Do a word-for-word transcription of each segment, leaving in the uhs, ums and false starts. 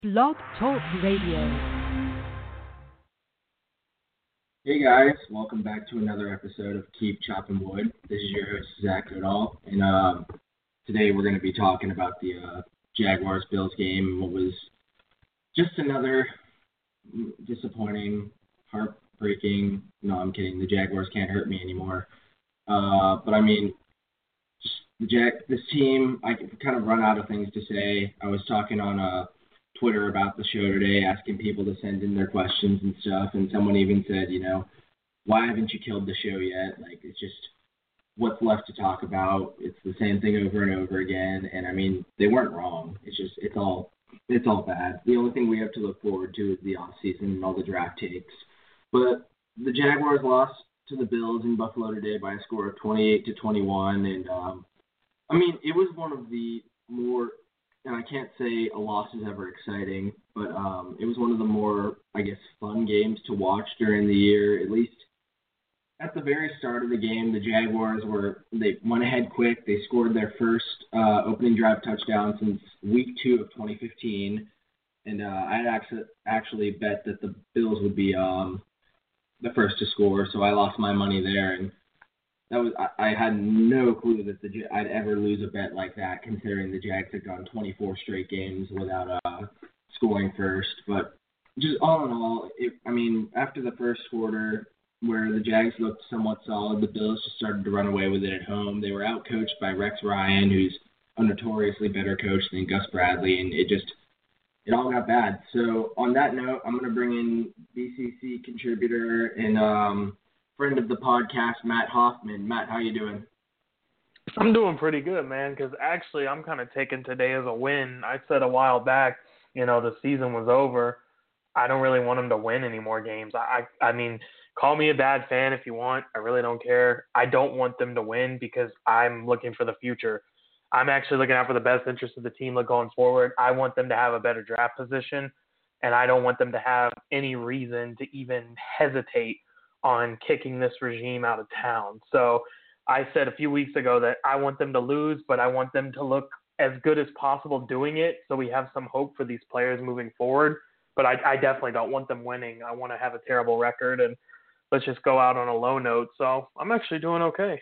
Blog Talk Radio. Hey guys, welcome back to another episode of Keep Chopping Wood. This is your host Zach Goodall, and um, today we're going to be talking about the uh, Jaguars-Bills game. What was just another disappointing, heartbreaking. No, I'm kidding. The Jaguars can't hurt me anymore. Uh, but I mean, just the Jag, this team, I kind of run out of things to say. I was talking on a Twitter about the show today, asking people to send in their questions and stuff, and someone even said, you know, why haven't you killed the show yet? Like, it's just what's left to talk about. It's the same thing over and over again, and I mean, they weren't wrong. It's just, it's all, it's all bad. The only thing we have to look forward to is the off season and all the draft takes. But the Jaguars lost to the Bills in Buffalo today by a score of twenty-eight to twenty-one, and um, I mean, it was one of the more, and I can't say a loss is ever exciting, but um, it was one of the more, I guess, fun games to watch during the year. At least at the very start of the game, the Jaguars were, they went ahead quick. They scored their first uh, opening drive touchdown since week two of twenty fifteen. And uh, I had actually, actually bet that the Bills would be um, the first to score, so I lost my money there. And That was I, I had no clue that the I'd ever lose a bet like that, considering the Jags had gone twenty-four straight games without uh, scoring first. But just all in all, it, I mean, after the first quarter, where the Jags looked somewhat solid, the Bills just started to run away with it at home. They were outcoached by Rex Ryan, who's a notoriously better coach than Gus Bradley, and it just it all got bad. So on that note, I'm going to bring in B C C contributor and um. friend of the podcast, Matt Hoffman. Matt, how you doing? I'm doing pretty good, man, because actually I'm kind of taking today as a win. I said a while back, you know, the season was over. I don't really want them to win any more games. I, I, I mean, call me a bad fan if you want. I really don't care. I don't want them to win because I'm looking for the future. I'm actually looking out for the best interest of the team going forward. I want them to have a better draft position, and I don't want them to have any reason to even hesitate on kicking this regime out of town. So I said a few weeks ago that I want them to lose, but I want them to look as good as possible doing it so we have some hope for these players moving forward. But I, I definitely don't want them winning. I want to have a terrible record, and let's just go out on a low note. So I'm actually doing okay.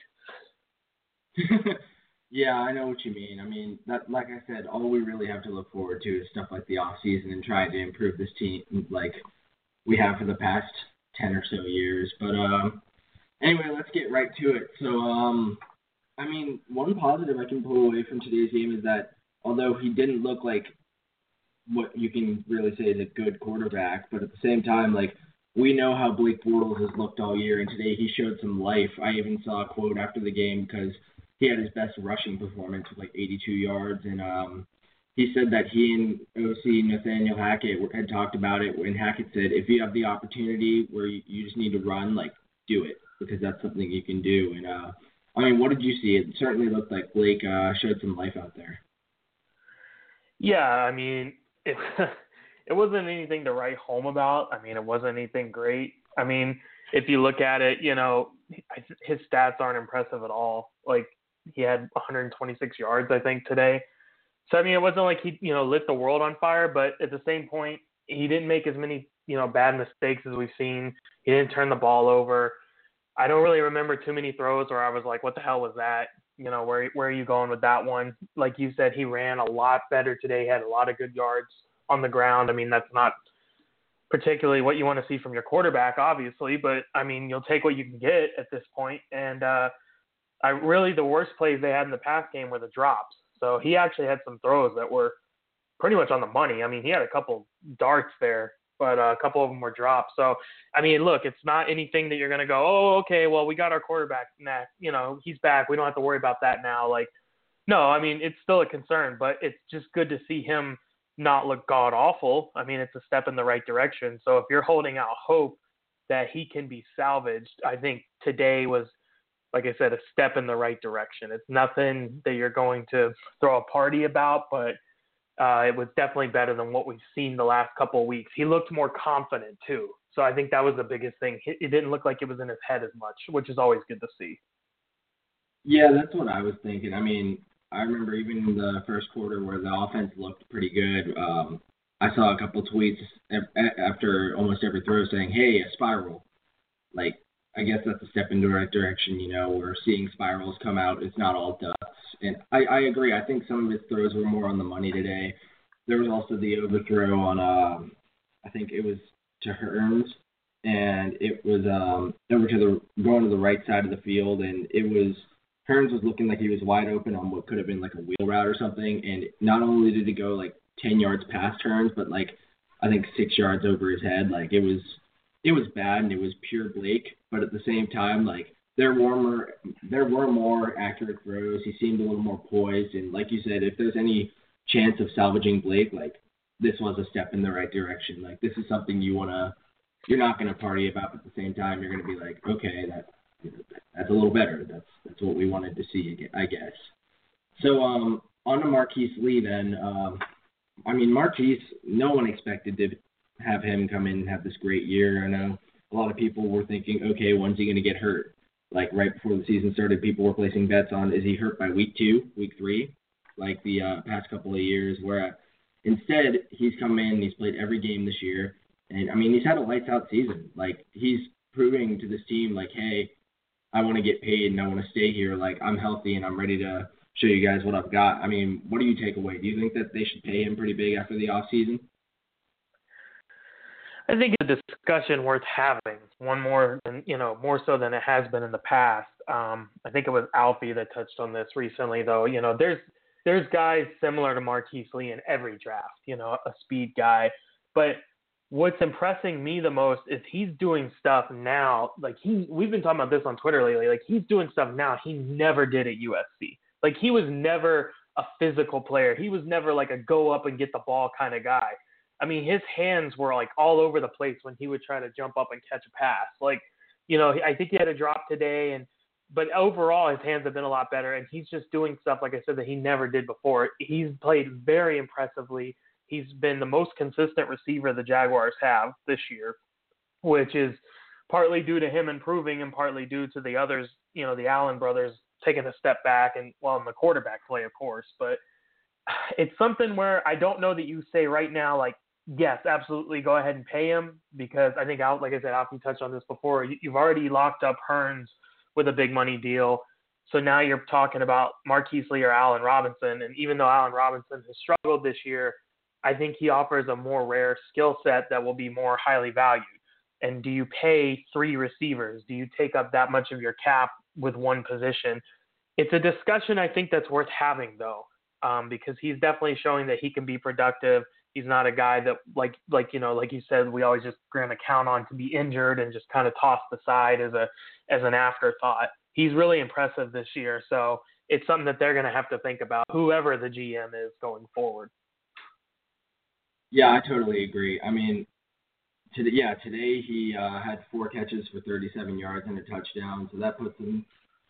Yeah, I know what you mean. I mean, that, like I said, all we really have to look forward to is stuff like the offseason and trying to improve this team like we have for the past ten or so years. But um, anyway, let's get right to it. So, um, I mean, one positive I can pull away from today's game is that although he didn't look like what you can really say is a good quarterback, but at the same time, like, we know how Blake Bortles has looked all year, and today he showed some life. I even saw a quote after the game because he had his best rushing performance with like eighty-two yards, and um, he said that he and O C Nathaniel Hackett had talked about it when Hackett said, if you have the opportunity where you, you just need to run, like, do it, because that's something you can do. And, uh, I mean, what did you see? It certainly looked like Blake uh, showed some life out there. Yeah, I mean, it, it wasn't anything to write home about. I mean, it wasn't anything great. I mean, if you look at it, you know, his stats aren't impressive at all. Like, he had one hundred twenty-six yards, I think, today. So, I mean, it wasn't like he, you know, lit the world on fire, but at the same point, he didn't make as many, you know, bad mistakes as we've seen. He didn't turn the ball over. I don't really remember too many throws where I was like, what the hell was that? You know, where where are you going with that one? Like you said, he ran a lot better today, had a lot of good yards on the ground. I mean, that's not particularly what you want to see from your quarterback, obviously, but, I mean, you'll take what you can get at this point. And uh, I really, the worst plays they had in the past game were the drops. So he actually had some throws that were pretty much on the money. I mean, he had a couple darts there, but uh, a couple of them were dropped. So, I mean, look, it's not anything that you're going to go, oh, okay, well, we got our quarterback now. You know, he's back. We don't have to worry about that now. Like, no, I mean, it's still a concern, but it's just good to see him not look god-awful. I mean, it's a step in the right direction. So if you're holding out hope that he can be salvaged, I think today was, like I said, a step in the right direction. It's nothing that you're going to throw a party about, but uh, it was definitely better than what we've seen the last couple of weeks. He looked more confident too. So I think that was the biggest thing. It didn't look like it was in his head as much, which is always good to see. Yeah, that's what I was thinking. I mean, I remember even in the first quarter where the offense looked pretty good. Um, I saw a couple tweets after almost every throw saying, hey, a spiral. Like, I guess that's a step in the right direction. You know, we're seeing spirals come out. It's not all dust. And I, I agree. I think some of his throws were more on the money today. There was also the overthrow on, um, I think it was to Hearns, and it was um, over to the going to the right side of the field, and it was Hearns was looking like he was wide open on what could have been like a wheel route or something, and not only did it go like ten yards past Hearns, but like I think six yards over his head. Like it was, it was bad, and it was pure Blake. But at the same time, like there were more, there were more accurate throws. He seemed a little more poised, and like you said, if there's any chance of salvaging Blake, like this was a step in the right direction. Like this is something you wanna, you're not gonna party about, but at the same time, you're gonna be like, okay, that that's a little better. That's that's what we wanted to see, I guess. So um, on to Marquise Lee then. Um, I mean, Marquise, no one expected to have him come in and have this great year. I know a lot of people were thinking, okay, when's he gonna get hurt? Like right before the season started, people were placing bets on, is he hurt by week two, week three, like the uh, past couple of years, where instead he's come in, he's played every game this year, and I mean he's had a lights out season. Like he's proving to this team, like, hey, I want to get paid and I want to stay here. Like I'm healthy and I'm ready to show you guys what I've got. I mean, what do you take away? Do you think that they should pay him pretty big after the off season? I think it's a discussion worth having. One more than you know, more so than it has been in the past. Um, I think it was Alfie that touched on this recently, though. You know, there's there's guys similar to Marquise Lee in every draft. You know, a speed guy. But what's impressing me the most is he's doing stuff now. Like he, we've been talking about this on Twitter lately. Like he's doing stuff now he never did at U S C. Like he was never a physical player. He was never like a go up and get the ball kind of guy. I mean, his hands were like all over the place when he would try to jump up and catch a pass. Like, you know, I think he had a drop today, and but overall his hands have been a lot better, and he's just doing stuff, like I said, that he never did before. He's played very impressively. He's been the most consistent receiver the Jaguars have this year, which is partly due to him improving and partly due to the others, you know, the Allen brothers taking a step back and, well, in the quarterback play, of course. But it's something where I don't know that you say right now, like, yes, absolutely, go ahead and pay him, because I think, like I said, Alfie touched on this before, you've already locked up Hearns with a big money deal. So now you're talking about Marquise Lee or Allen Robinson, and even though Allen Robinson has struggled this year, I think he offers a more rare skill set that will be more highly valued. And do you pay three receivers? Do you take up that much of your cap with one position? It's a discussion I think that's worth having, though, um, because he's definitely showing that he can be productive. He's not a guy that, like, like you know, like you said, we always just going to count on to be injured and just kind of tossed aside as a as an afterthought. He's really impressive this year, so it's something that they're going to have to think about, whoever the G M is going forward. Yeah, I totally agree. I mean, today, yeah, today he uh, had four catches for thirty-seven yards and a touchdown, so that puts him.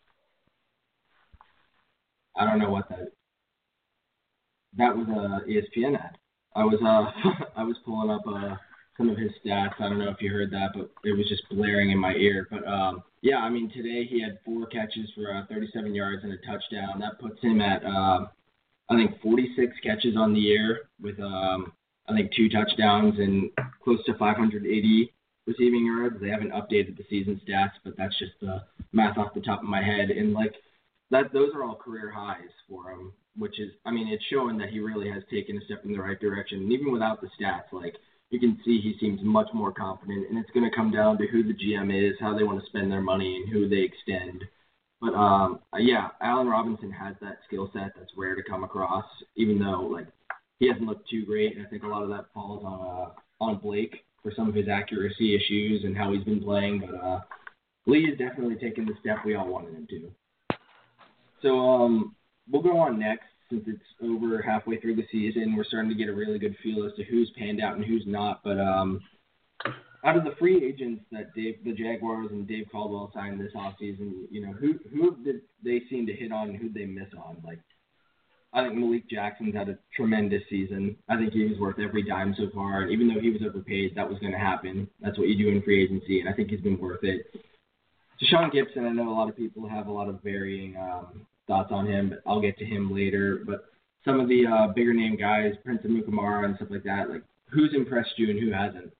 I don't know what that. That was a E S P N ad. I was uh I was pulling up uh some of his stats. I don't know if you heard that, but it was just blaring in my ear. But um yeah, I mean today he had four catches for uh, thirty-seven yards and a touchdown. That puts him at uh, I think forty-six catches on the year with um I think two touchdowns and close to five hundred eighty receiving yards. They haven't updated the season stats, but that's just the math off the top of my head. And like that, those are all career highs for him, which is, I mean, it's showing that he really has taken a step in the right direction. And even without the stats, like you can see he seems much more confident, and it's going to come down to who the G M is, how they want to spend their money, and who they extend. But um, yeah, Allen Robinson has that skill set that's rare to come across, even though like he hasn't looked too great, and I think a lot of that falls on uh, on Blake for some of his accuracy issues and how he's been playing. But uh, Lee is definitely taking the step we all wanted him to. So um, we'll go on next. Since it's over halfway through the season, we're starting to get a really good feel as to who's panned out and who's not. But um, out of the free agents that Dave, the Jaguars and Dave Caldwell signed this offseason, you know, who who did they seem to hit on and who did they miss on? Like, I think Malik Jackson's had a tremendous season. I think he was worth every dime so far. And even though he was overpaid, that was going to happen. That's what you do in free agency, and I think he's been worth it. Deshaun Gibson, I know a lot of people have a lot of varying um, thoughts on him, but I'll get to him later. But some of the uh, bigger name guys, Prince Amukamara and stuff like that, like who's impressed you and who hasn't?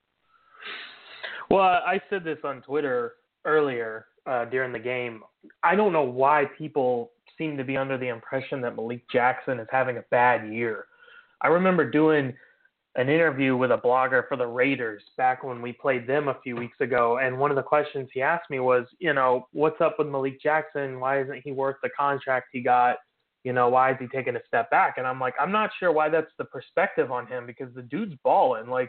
Well, I said this on Twitter earlier uh, during the game. I don't know why people seem to be under the impression that Malik Jackson is having a bad year. I remember doing an interview with a blogger for the Raiders back when we played them a few weeks ago, and one of the questions he asked me was, you know, what's up with Malik Jackson? Why isn't he worth the contract he got? You know, why is he taking a step back? And I'm like, I'm not sure why that's the perspective on him, because the dude's balling. Like,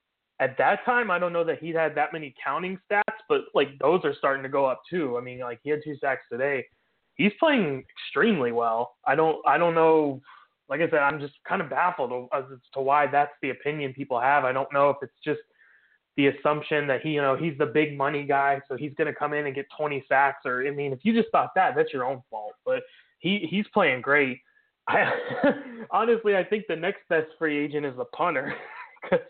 at that time, I don't know that he'd had that many counting stats, but, like, those are starting to go up too. I mean, like, he had two sacks today. He's playing extremely well. I don't I don't know. Like I said, I'm just kind of baffled as to why that's the opinion people have. I don't know if it's just the assumption that he, you know, he's the big money guy, so he's going to come in and get twenty sacks. Or, I mean, if you just thought that, that's your own fault. But he he's playing great. I, honestly, I think the next best free agent is the punter. Because,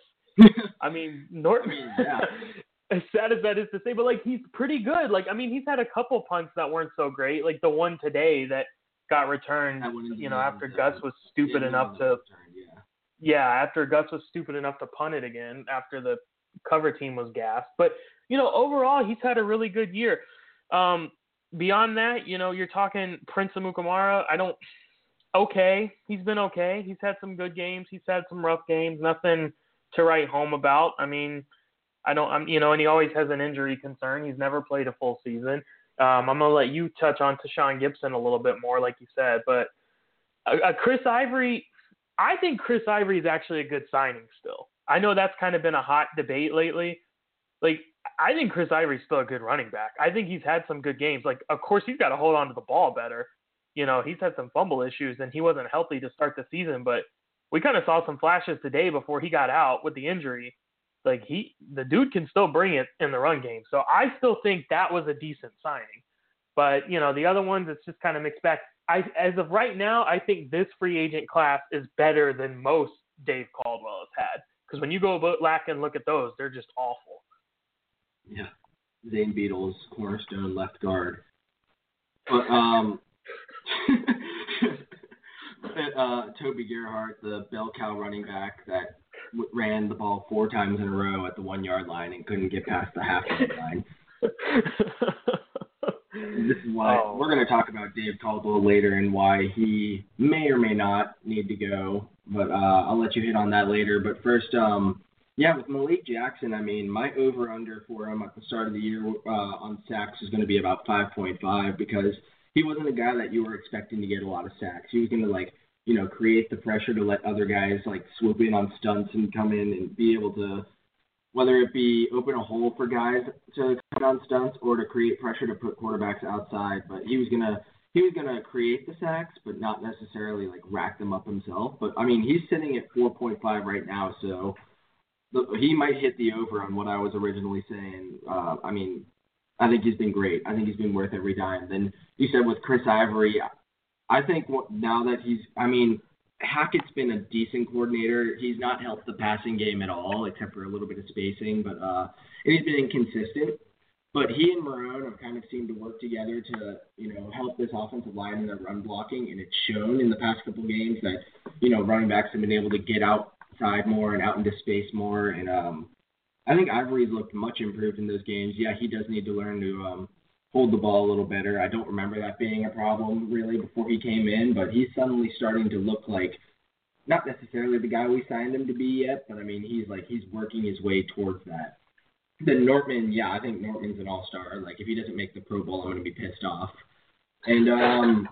I mean, Norton, I mean, yeah. As sad as that is to say, but, like, he's pretty good. Like, I mean, he's had a couple punts that weren't so great. Like the one today that got returned, you know, after Gus was stupid enough to, yeah. yeah, after Gus was stupid enough to punt it again after the cover team was gassed. But, you know, overall, he's had a really good year. Um, beyond that, you know, you're talking Prince Amukamara. I don't, okay, he's been okay. He's had some good games. He's had some rough games. Nothing to write home about. I mean, I don't, I'm, you know, and he always has an injury concern. He's never played a full season. Um, I'm going to let you touch on Tashaun Gibson a little bit more, like you said. But uh, uh, Chris Ivory, I think Chris Ivory is actually a good signing still. I know that's kind of been a hot debate lately. Like, I think Chris Ivory's still a good running back. I think he's had some good games. Like, of course, he's got to hold on to the ball better. You know, he's had some fumble issues, and he wasn't healthy to start the season. But we kind of saw some flashes today before he got out with the injury. Like, he, the dude can still bring it in the run game. So I still think that was a decent signing. But, you know, the other ones, it's just kind of mixed back. I, as of right now, I think this free agent class is better than most Dave Caldwell has had. Because when you go back and look at those, they're just awful. Yeah. Zane Beadle's cornerstone left guard. But, um, uh, Toby Gerhart, the bell cow running back that ran the ball four times in a row at the one-yard line and couldn't get past the half-yard line. This is why oh. we're going to talk about Dave Caldwell later and why he may or may not need to go, but uh, I'll let you hit on that later. But first, um, yeah, with Malik Jackson, I mean, my over-under for him at the start of the year uh, on sacks is going to be about five point five because he wasn't a guy that you were expecting to get a lot of sacks. He was going to, like, you know, create the pressure to let other guys, like, swoop in on stunts and come in and be able to, whether it be open a hole for guys to come on stunts or to create pressure to put quarterbacks outside. But he was going to he was gonna create the sacks, but not necessarily, like, rack them up himself. But, I mean, he's sitting at four point five right now, so he might hit the over on what I was originally saying. Uh, I mean, I think he's been great. I think he's been worth every dime. Then you said with Chris Ivory, I think now that he's – I mean, Hackett's been a decent coordinator. He's not helped the passing game at all except for a little bit of spacing, but uh, and he's been inconsistent. But he and Marone have kind of seemed to work together to, you know, help this offensive line in their run blocking, and it's shown in the past couple games that, you know, running backs have been able to get outside more and out into space more. And um, I think Ivory's looked much improved in those games. Yeah, he does need to learn to um, – hold the ball a little better. I don't remember that being a problem really before he came in, but he's suddenly starting to look like not necessarily the guy we signed him to be yet, but I mean, he's like, he's working his way towards that. Then Nortman, yeah, I think Nortman's an all-star. Like, if he doesn't make the Pro Bowl, I'm going to be pissed off. And, um,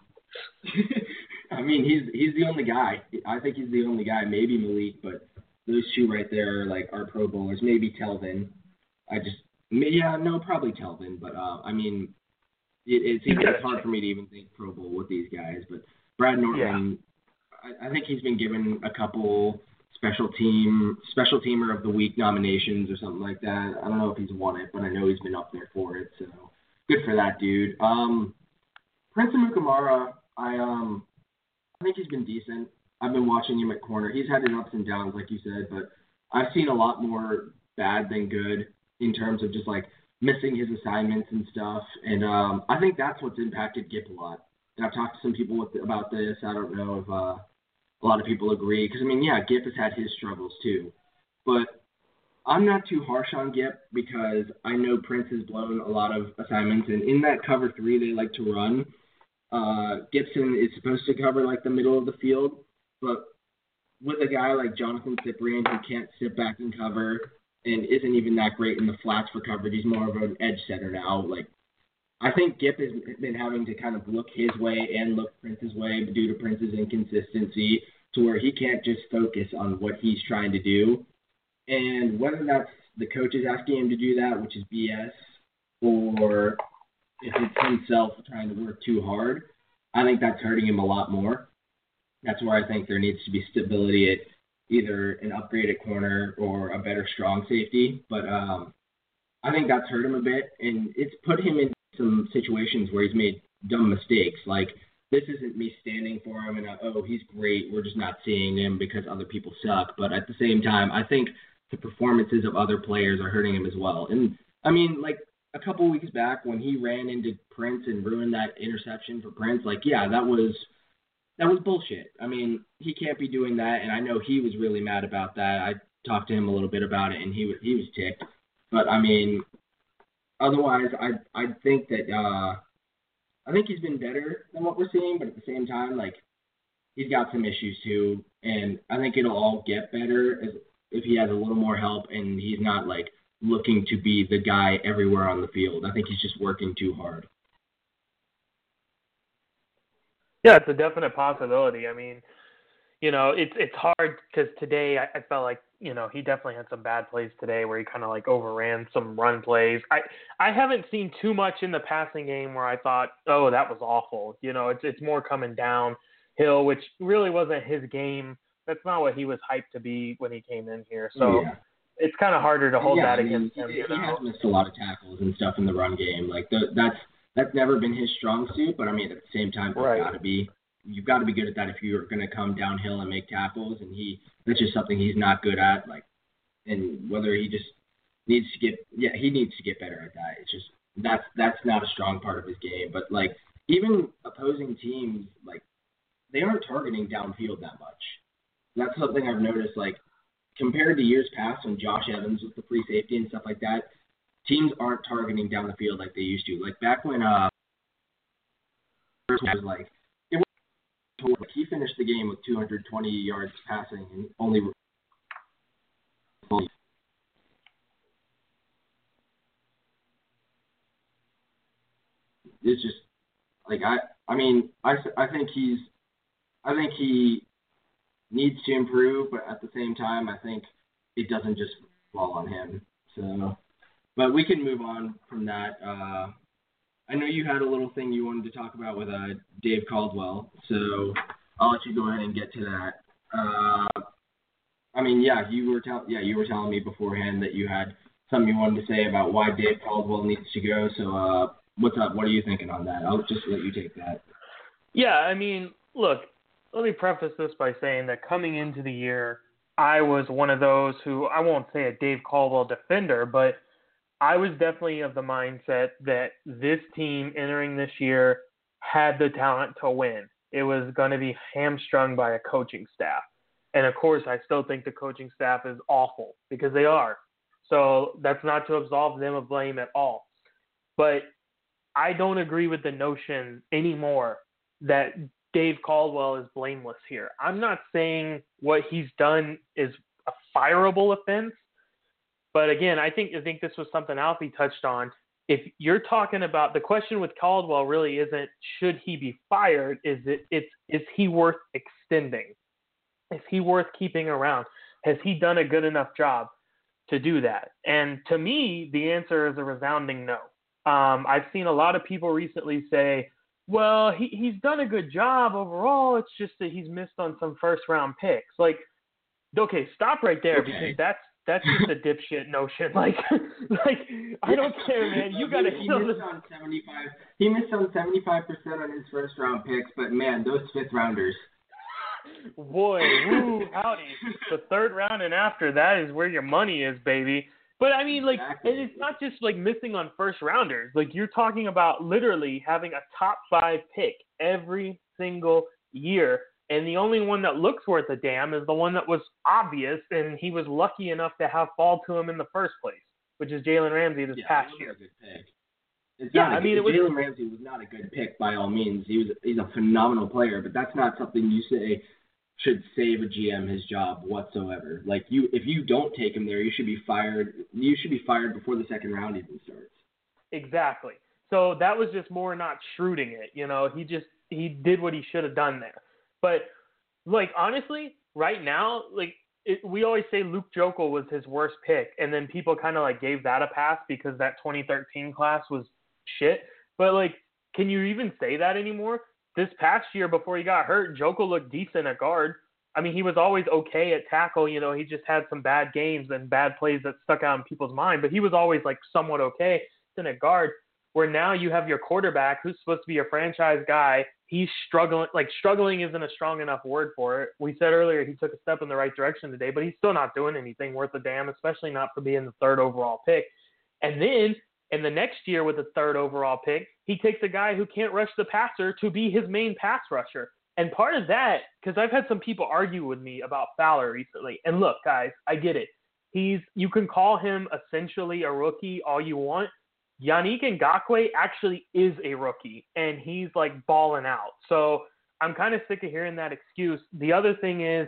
I mean, he's, he's the only guy. I think he's the only guy, maybe Malik, but those two right there are like our Pro Bowlers, maybe Telvin. I just, Yeah, no, probably Telvin, but uh, I mean, it, it seems it's hard for me to even think Pro Bowl with these guys. But Brad Nortman, yeah. I, I think he's been given a couple special team, special teamer of the week nominations or something like that. I don't know if he's won it, but I know he's been up there for it. So good for that dude. Um, Prince Amukamara, I um, I think he's been decent. I've been watching him at corner. He's had his ups and downs, like you said, but I've seen a lot more bad than good in terms of just, like, missing his assignments and stuff. And um, I think that's what's impacted Gipp a lot. And I've talked to some people with, about this. I don't know if uh, a lot of people agree. Because, I mean, yeah, Gipp has had his struggles too. but I'm not too harsh on Gip because I know Prince has blown a lot of assignments, and in that cover three they like to run. Uh, Gibson is supposed to cover like the middle of the field, but with a guy like Jonathan Cyprian who can't sit back and cover and isn't even that great in the flats for coverage, he's more of an edge setter now. Like, I think Gip has been having to kind of look his way and look Prince's way due to Prince's inconsistency to where he can't just focus on what he's trying to do. And whether that's the coaches asking him to do that, which is B S, or if it's himself trying to work too hard, I think that's hurting him a lot more. That's where I think there needs to be stability at either an upgraded corner or a better strong safety. But um, I think that's hurt him a bit, and it's put him in some situations where he's made dumb mistakes. Like, this isn't me standing for him and, uh, oh, he's great, we're just not seeing him because other people suck. But at the same time, I think the performances of other players are hurting him as well. And, I mean, like, a couple weeks back when he ran into Prince and ruined that interception for Prince, like, yeah, that was – that was bullshit. I mean, he can't be doing that, and I know he was really mad about that. I talked to him a little bit about it, and he was he was ticked. But I mean, otherwise, I I think that uh, I think he's been better than what we're seeing. But at the same time, like, he's got some issues too, and I think it'll all get better as, if he has a little more help and he's not like looking to be the guy everywhere on the field. I think he's just working too hard. Yeah, it's a definite possibility. I mean, you know, it's it's hard because today I, I felt like, you know, he definitely had some bad plays today where he kind of like overran some run plays. I I haven't seen too much in the passing game where I thought, oh, that was awful. You know, it's it's more coming downhill, which really wasn't his game. That's not what he was hyped to be when he came in here. So yeah. It's kind of harder to hold yeah, that I mean, against he, him. He, you know? he has missed a lot of tackles and stuff in the run game. Like the, that's. That's never been his strong suit, but I mean, at the same time, right. you've got to be, you've got to be good at that if you're going to come downhill and make tackles. And he, that's just something he's not good at. Like, and whether he just needs to get, yeah, he needs to get better at that. It's just that's that's not a strong part of his game. But like, even opposing teams, like, they aren't targeting downfield that much. That's something I've noticed. Like, compared to years past when Josh Evans was the free safety and stuff like that. Teams aren't targeting down the field like they used to. Like back when uh, it was like, it was, like he finished the game with two hundred twenty yards passing and only. It's just like I. I mean, I, I think he's. I think he needs to improve, but at the same time, I think it doesn't just fall on him. So. But we can move on from that. Uh, I know you had a little thing you wanted to talk about with uh, Dave Caldwell, so I'll let you go ahead and get to that. Uh, I mean, yeah, you were tell- yeah, you were telling me beforehand that you had something you wanted to say about why Dave Caldwell needs to go. So uh, what's up? What are you thinking on that? I'll just let you take that. Yeah, I mean, look, let me preface this by saying that coming into the year, I was one of those who, I won't say a Dave Caldwell defender, but I was definitely of the mindset that this team entering this year had the talent to win. It was going to be hamstrung by a coaching staff. And, of course, I still think the coaching staff is awful because they are. So that's not to absolve them of blame at all. But I don't agree with the notion anymore that Dave Caldwell is blameless here. I'm not saying what he's done is a fireable offense. But again, I think I think this was something Alfie touched on. If you're talking about the question with Caldwell, really isn't should he be fired? Is it it's is he worth extending? Is he worth keeping around? Has he done a good enough job to do that? And to me, the answer is a resounding no. Um, I've seen a lot of people recently say, "Well, he he's done a good job overall. It's just that he's missed on some first round picks." Like, okay, stop right there okay. because that's. That's just a dipshit notion. Like, like I don't care, man. You got to. He missed on seventy-five. He missed on seventy-five percent on his first round picks, but man, those fifth rounders. Boy, woo, howdy. The third round and after that is where your money is, baby. But I mean, like, exactly. It's not just like missing on first rounders. Like, you're talking about literally having a top five pick every single year And the only one that looks worth a damn is the one that was obvious, and he was lucky enough to have fall to him in the first place, which is Jalen Ramsey this yeah, past it was year. a good pick. It's Yeah, not a I good, mean, it was Jalen Ramsey was not a good pick by all means. He was he's a phenomenal player, but that's not something you say should save a G M his job whatsoever. Like you, if you don't take him there, you should be fired. You should be fired before the second round even starts. Exactly. So that was just more not shrewding it. You know, he just he did what he should have done there. But like honestly, right now, like it, we always say Luke Jokel was his worst pick, and then people kind of like gave that a pass because that twenty thirteen class was shit. But like, can you even say that anymore? This past year, before he got hurt, Jokel looked decent at guard. I mean, he was always okay at tackle. You know, he just had some bad games and bad plays that stuck out in people's mind. But he was always like somewhat okay at guard. Where now you have your quarterback who's supposed to be a franchise guy. He's struggling. Like struggling isn't a strong enough word for it. We said earlier he took a step in the right direction today, but he's still not doing anything worth a damn, especially not for being the third overall pick. And then in the next year with the third overall pick, he takes a guy who can't rush the passer to be his main pass rusher. And part of that, because I've had some people argue with me about Fowler recently. And look, guys, I get it. He's you can call him essentially a rookie all you want. Yannick Ngakoue actually is a rookie, and he's like balling out. So I'm kind of sick of hearing that excuse. The other thing is,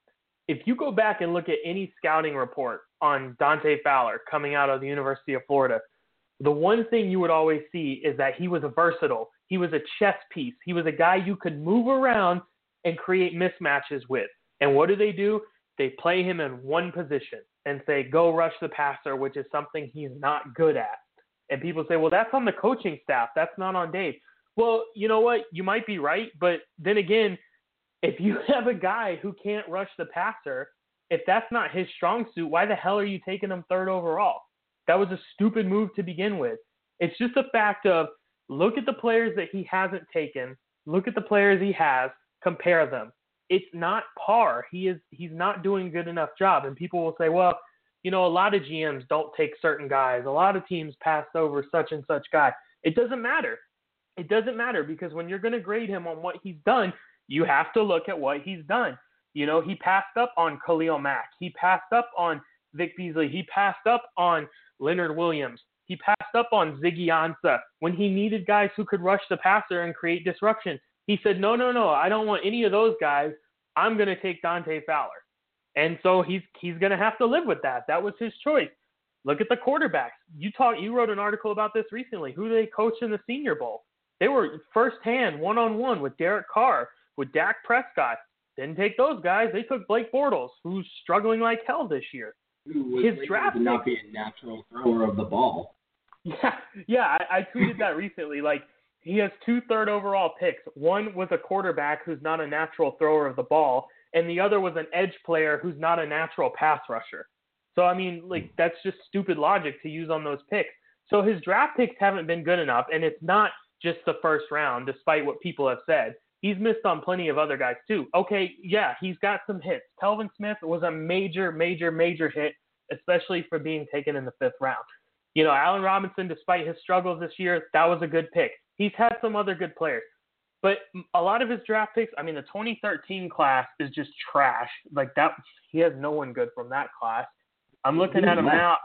if you go back and look at any scouting report on Dante Fowler coming out of the University of Florida, the one thing you would always see is that he was a versatile. He was a chess piece. He was a guy you could move around and create mismatches with. And what do they do? They play him in one position and say, go rush the passer, which is something he's not good at. And people say, well, that's on the coaching staff. That's not on Dave. Well, you know what? You might be right. But then again, if you have a guy who can't rush the passer, if that's not his strong suit, why the hell are you taking him third overall? That was a stupid move to begin with. It's just a fact of look at the players that he hasn't taken, look at the players he has, compare them. It's not par. He is he's not doing a good enough job. And people will say, well, you know, a lot of G Ms don't take certain guys. A lot of teams pass over such and such guy. It doesn't matter. It doesn't matter because when you're going to grade him on what he's done, you have to look at what he's done. You know, he passed up on Khalil Mack. He passed up on Vic Beasley. He passed up on Leonard Williams. He passed up on Ziggy Ansah when he needed guys who could rush the passer and create disruption. He said, no, no, no, I don't want any of those guys. I'm going to take Dante Fowler. And so he's he's going to have to live with that. That was his choice. Look at the quarterbacks. You talk, you wrote an article about this recently. Who they coached in the Senior Bowl? They were firsthand, one-on-one with Derek Carr, with Dak Prescott. Didn't take those guys. They took Blake Bortles, who's struggling like hell this year. Ooh, his Blake draft would not be a natural thrower of the ball. Yeah, yeah. I, I tweeted that recently. Like, he has two third overall picks. One was a quarterback who's not a natural thrower of the ball, and the other was an edge player who's not a natural pass rusher. So, I mean, like, that's just stupid logic to use on those picks. So his draft picks haven't been good enough, and it's not just the first round, despite what people have said. He's missed on plenty of other guys, too. Okay, yeah, he's got some hits. Telvin Smith was a major, major, major hit, especially for being taken in the fifth round. You know, Allen Robinson, despite his struggles this year, that was a good pick. He's had some other good players. But a lot of his draft picks, I mean, the twenty thirteen class is just trash. Like, that, he has no one good from that class. I'm looking Who's at him left? now.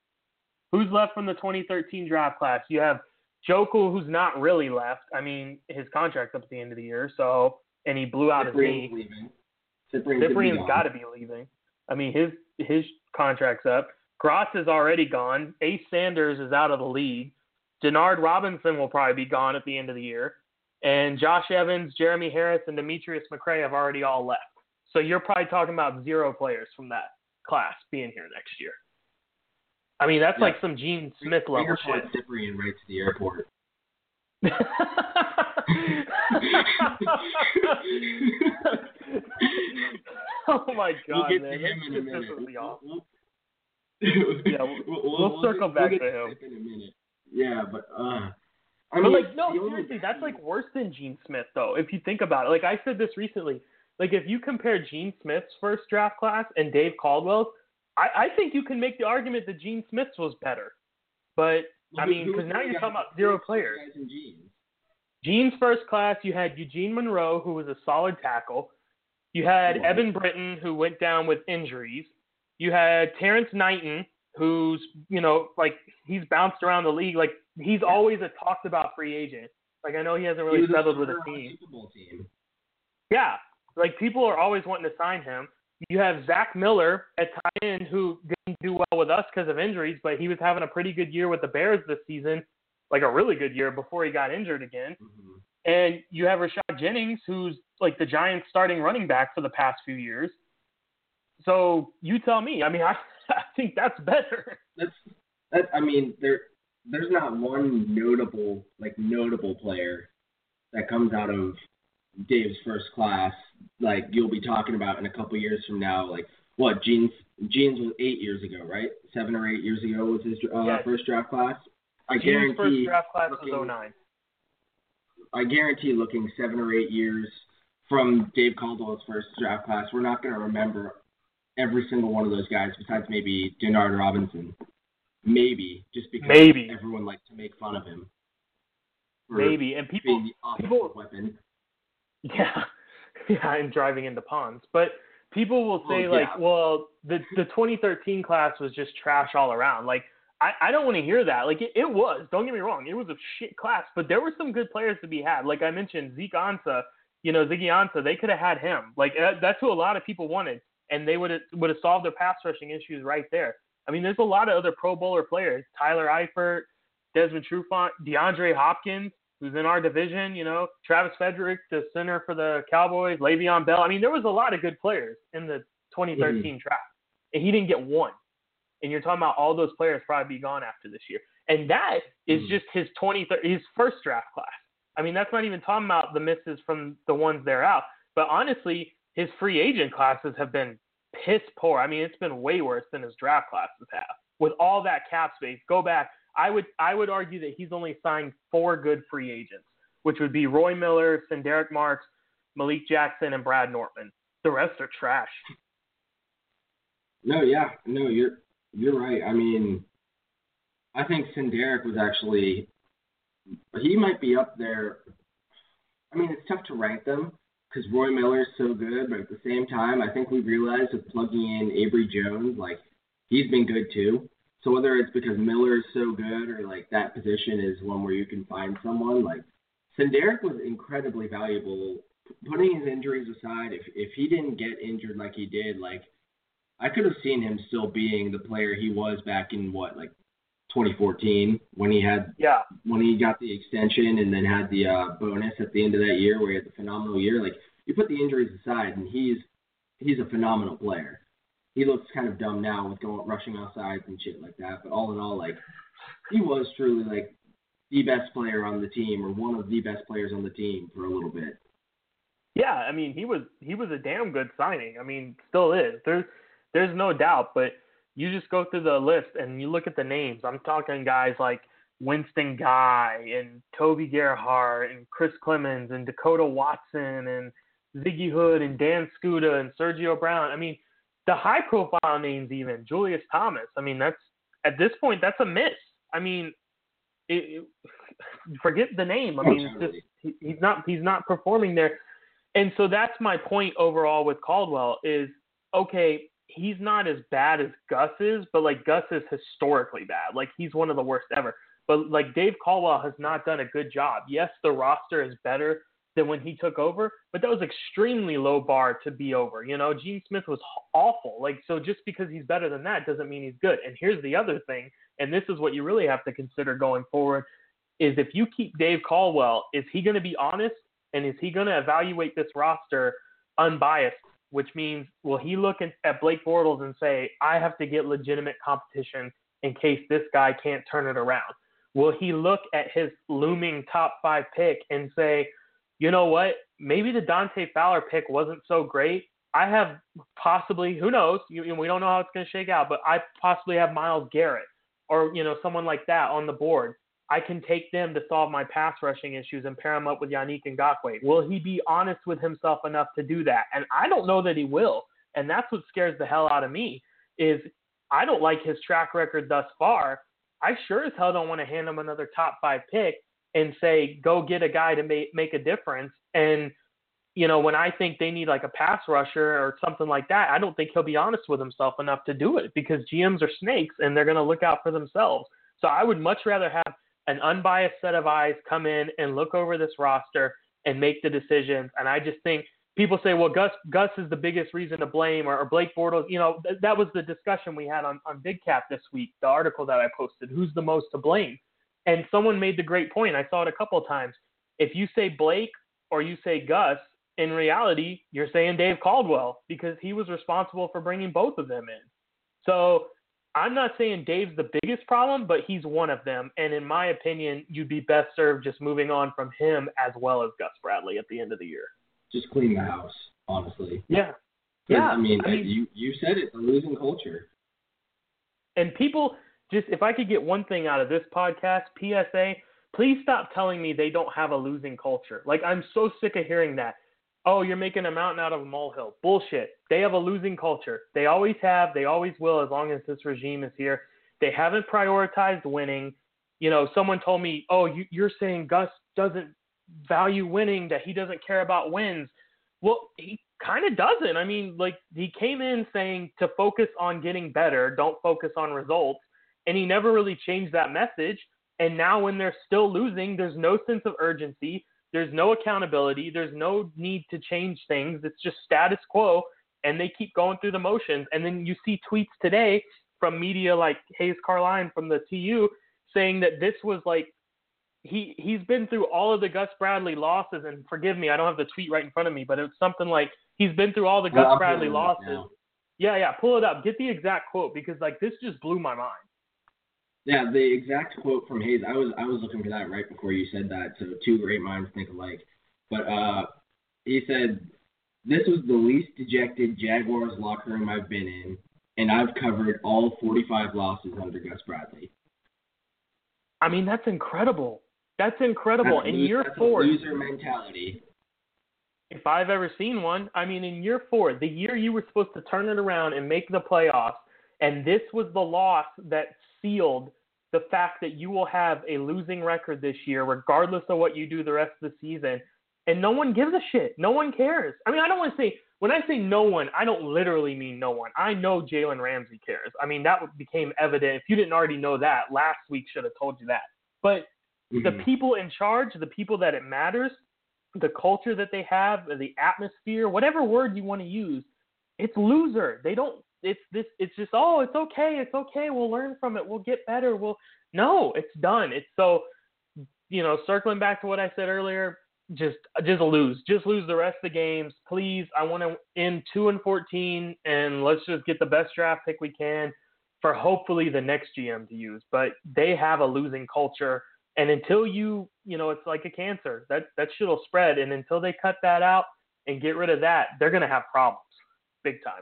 Who's left from the twenty thirteen draft class? You have Jokel, who's not really left. I mean, his contract's up at the end of the year, so and he blew out his knee. leaving. Cyprian's Cyprian's got to be leaving. I mean, his his contract's up. Gross is already gone. Ace Sanders is out of the league. Denard Robinson will probably be gone at the end of the year. And Josh Evans, Jeremy Harris, and Demetrius McCray have already all left. So you're probably talking about zero players from that class being here next year. I mean, that's Yeah. like some Gene Smith level Finger shit. point Cyprian right to the airport. Oh my We'll God, get man! to him in a That minute. pisses me off. We'll, Yeah, we'll, we'll circle get, back we'll to get him. in a minute. Yeah, but uh, I But mean, like, no, the only- seriously, that's like worse than Gene Smith, though. If you think about it, like I said this recently, like if you compare Gene Smith's first draft class and Dave Caldwell's, I, I think you can make the argument that Gene Smith's was better. But I Who- mean, who because was now the you're guy- talking about who zero was the players. guys in jeans? Gene's first class, you had Eugene Monroe, who was a solid tackle. You had Evan Britton, who went down with injuries. You had Terrence Knighton, who's, you know, like, he's bounced around the league. Like, he's always a talked about free agent. Like, I know he hasn't really he settled a with a team. team. Yeah. Like, people are always wanting to sign him. You have Zach Miller at tight end, who didn't do well with us because of injuries, but he was having a pretty good year with the Bears this season, like a really good year before he got injured again. Mm-hmm. And you have Rashad Jennings, who's like the Giants' starting running back for the past few years. So you tell me. I mean, I, I think that's better. That's that. I mean, there there's not one notable like notable player that comes out of Dave's first class, like you'll be talking about in a couple years from now, like what Gene's Gene's was eight years ago, right? Seven or eight years ago was his uh, yes. first draft class. I Gene's guarantee first draft class looking, was oh nine. I guarantee looking seven or eight years from Dave Caldwell's first draft class, we're not going to remember every single one of those guys besides maybe Denard Robinson. Maybe, just because maybe. everyone likes to make fun of him. Maybe, and people, people weapon. Yeah, yeah, and driving into ponds. But people will say, well, like, yeah. well, the the twenty thirteen class was just trash all around. Like, I, I don't want to hear that. Like, it, it was. Don't get me wrong. It was a shit class. But there were some good players to be had. Like I mentioned, Zeke Ansah, you know, Ziggy Ansah, they could have had him. Like, uh, that's who a lot of people wanted. And they would have would have solved their pass rushing issues right there. I mean, there's a lot of other Pro Bowler players. Tyler Eifert, Desmond Trufant, DeAndre Hopkins, who's in our division, you know, Travis Frederick, the center for the Cowboys, Le'Veon Bell. I mean, there was a lot of good players in the twenty thirteen mm-hmm. draft, and he didn't get one. And you're talking about all those players probably be gone after this year. And that is mm-hmm. just his twenty his first draft class. I mean, that's not even talking about the misses from the ones they're out. But honestly, his free agent classes have been piss poor. I mean, it's been way worse than his draft classes have. With all that cap space, go back. I would I would argue that he's only signed four good free agents, which would be Roy Miller, Senderick Marks, Malik Jackson, and Brad Nortman. The rest are trash. No, yeah, no, you're you're right. I mean, I think Senderick was actually he might be up there. I mean, it's tough to rank them because Roy Miller's so good, but at the same time, I think we realized with plugging in Avery Jones, like he's been good too. So whether it's because Miller is so good or like that position is one where you can find someone, like Senderick was incredibly valuable. Putting his injuries aside, if if he didn't get injured like he did, like I could have seen him still being the player he was back in what, like twenty fourteen when he had yeah when he got the extension and then had the uh, bonus at the end of that year where he had the phenomenal year. Like you put the injuries aside, and he's he's a phenomenal player. He looks kind of dumb now with going rushing outside and shit like that. But all in all, like he was truly like the best player on the team or one of the best players on the team for a little bit. Yeah, I mean he was he was a damn good signing. I mean, still is. There's there's no doubt. But you just go through the list and you look at the names. I'm talking guys like Winston Guy and Toby Gerhardt and Chris Clemens and Dakota Watson and Ziggy Hood and Dan Scuda and Sergio Brown. I mean, the high-profile names even, Julius Thomas. I mean, that's at this point, that's a miss. I mean, it, it, forget the name. I mean, it's just he, he's not he's not performing there. And so that's my point overall with Caldwell is, okay, he's not as bad as Gus is, but, like, Gus is historically bad. Like, he's one of the worst ever. But, like, Dave Caldwell has not done a good job. Yes, the roster is better than when he took over, but that was extremely low bar to be over. You know, Gene Smith was awful. Like, so just because he's better than that doesn't mean he's good. And here's the other thing, and this is what you really have to consider going forward, is if you keep Dave Caldwell, is he going to be honest, and is he going to evaluate this roster unbiased, which means will he look at Blake Bortles and say, I have to get legitimate competition in case this guy can't turn it around? Will he look at his looming top five pick and say, you know what, maybe the Dante Fowler pick wasn't so great. I have possibly, who knows, you, you know, we don't know how it's going to shake out, but I possibly have Myles Garrett or, you know, someone like that on the board. I can take them to solve my pass rushing issues and pair them up with Yannick Ngakoue. Will he be honest with himself enough to do that? And I don't know that he will. And that's what scares the hell out of me is I don't like his track record thus far. I sure as hell don't want to hand him another top five pick and say, go get a guy to make, make a difference. And you know, when I think they need like a pass rusher or something like that, I don't think he'll be honest with himself enough to do it because G Ms are snakes and they're going to look out for themselves. So I would much rather have an unbiased set of eyes come in and look over this roster and make the decisions. And I just think people say, well, Gus Gus is the biggest reason to blame, or, or Blake Bortles. You know, th- that was the discussion we had on, on Big Cap this week, the article that I posted, who's the most to blame. And someone made the great point. I saw it a couple of times. If you say Blake or you say Gus, in reality, you're saying Dave Caldwell because he was responsible for bringing both of them in. So I'm not saying Dave's the biggest problem, but he's one of them. And in my opinion, you'd be best served just moving on from him as well as Gus Bradley at the end of the year. Just clean the house, honestly. Yeah. Yeah. I mean, I mean, you, you said it, a losing culture. And people just, if I could get one thing out of this podcast, P S A, please stop telling me they don't have a losing culture. Like, I'm so sick of hearing that. Oh, you're making a mountain out of a molehill. Bullshit. They have a losing culture. They always have. They always will as long as this regime is here. They haven't prioritized winning. You know, someone told me, oh, you, you're saying Gus doesn't value winning, that he doesn't care about wins. Well, he kind of doesn't. I mean, like, he came in saying to focus on getting better, don't focus on results, and he never really changed that message. And now when they're still losing, there's no sense of urgency. There's no accountability. There's no need to change things. It's just status quo, and they keep going through the motions. And then you see tweets today from media like Hayes Carline from the T U saying that this was like, he, he's been through all of the Gus Bradley losses, and forgive me, I don't have the tweet right in front of me, but it's something like he's been through all the Gus well, Bradley losses. Yeah, yeah, pull it up. Get the exact quote because, like, this just blew my mind. Yeah, the exact quote from Hayes, I was I was looking for that right before you said that, so two great minds think alike. But uh, he said, this was the least dejected Jaguars locker room I've been in, and I've covered all forty-five losses under Gus Bradley. I mean, that's incredible. That's incredible. That's in lose, year that's four, a loser mentality. If I've ever seen one, I mean, in year four, the year you were supposed to turn it around and make the playoffs, and this was the loss that sealed the fact that you will have a losing record this year, regardless of what you do the rest of the season. And no one gives a shit. No one cares. I mean, I don't want to say, when I say no one, I don't literally mean no one. I know Jalen Ramsey cares. I mean, that became evident. If you didn't already know that, last week should have told you that. But mm-hmm. the people in charge, the people that it matters, the culture that they have, the atmosphere, whatever word you want to use, it's loser. They don't, it's this, it's just, oh, it's okay. It's okay. We'll learn from it. We'll get better. We'll, no, it's done. It's so, you know, circling back to what I said earlier, just, just lose, just lose the rest of the games. Please. I want to end two and fourteen and let's just get the best draft pick we can for hopefully the next G M to use, but they have a losing culture. And until you, you know, it's like a cancer that, that shit will spread. And until they cut that out and get rid of that, they're going to have problems big time.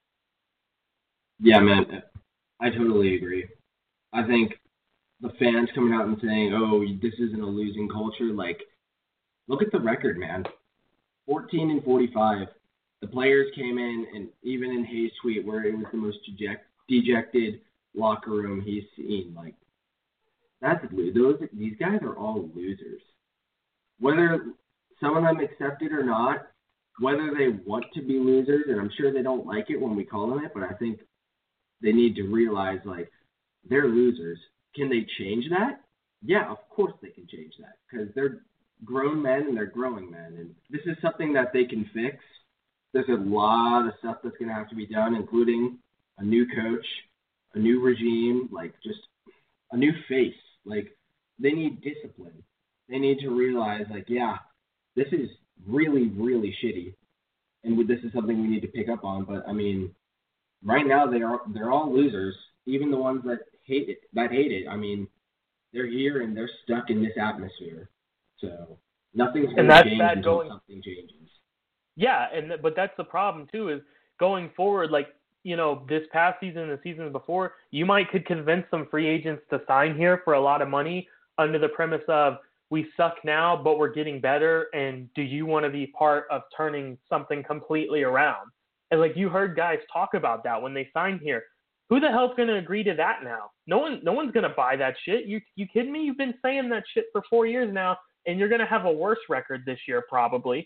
Yeah, man, I totally agree. I think the fans coming out and saying, oh, this isn't a losing culture, like, look at the record, man. fourteen and forty-five. The players came in, and even in Hayes' tweet, where it was the most deject, dejected locker room he's seen, like, that's those. These guys are all losers. Whether some of them accept it or not, whether they want to be losers, and I'm sure they don't like it when we call them it, but I think they need to realize, like, they're losers. Can they change that? Yeah, of course they can change that because they're grown men and they're growing men, and this is something that they can fix. There's a lot of stuff that's going to have to be done, including a new coach, a new regime, like just a new face. Like, they need discipline. They need to realize, like, yeah, this is really, really shitty, and this is something we need to pick up on. But I mean, right now they are they're all losers. Even the ones that hate it, that hate it. I mean, they're here and they're stuck in this atmosphere. So nothing's going to change until going, something changes. Yeah, and but that's the problem too. Is going forward, like, you know, this past season and the seasons before, you might could convince some free agents to sign here for a lot of money under the premise of we suck now, but we're getting better. And do you want to be part of turning something completely around? And like you heard guys talk about that when they signed here. Who the hell's going to agree to that now? No one, no one's going to buy that shit. You, you kidding me? You've been saying that shit for four years now, and you're going to have a worse record this year probably.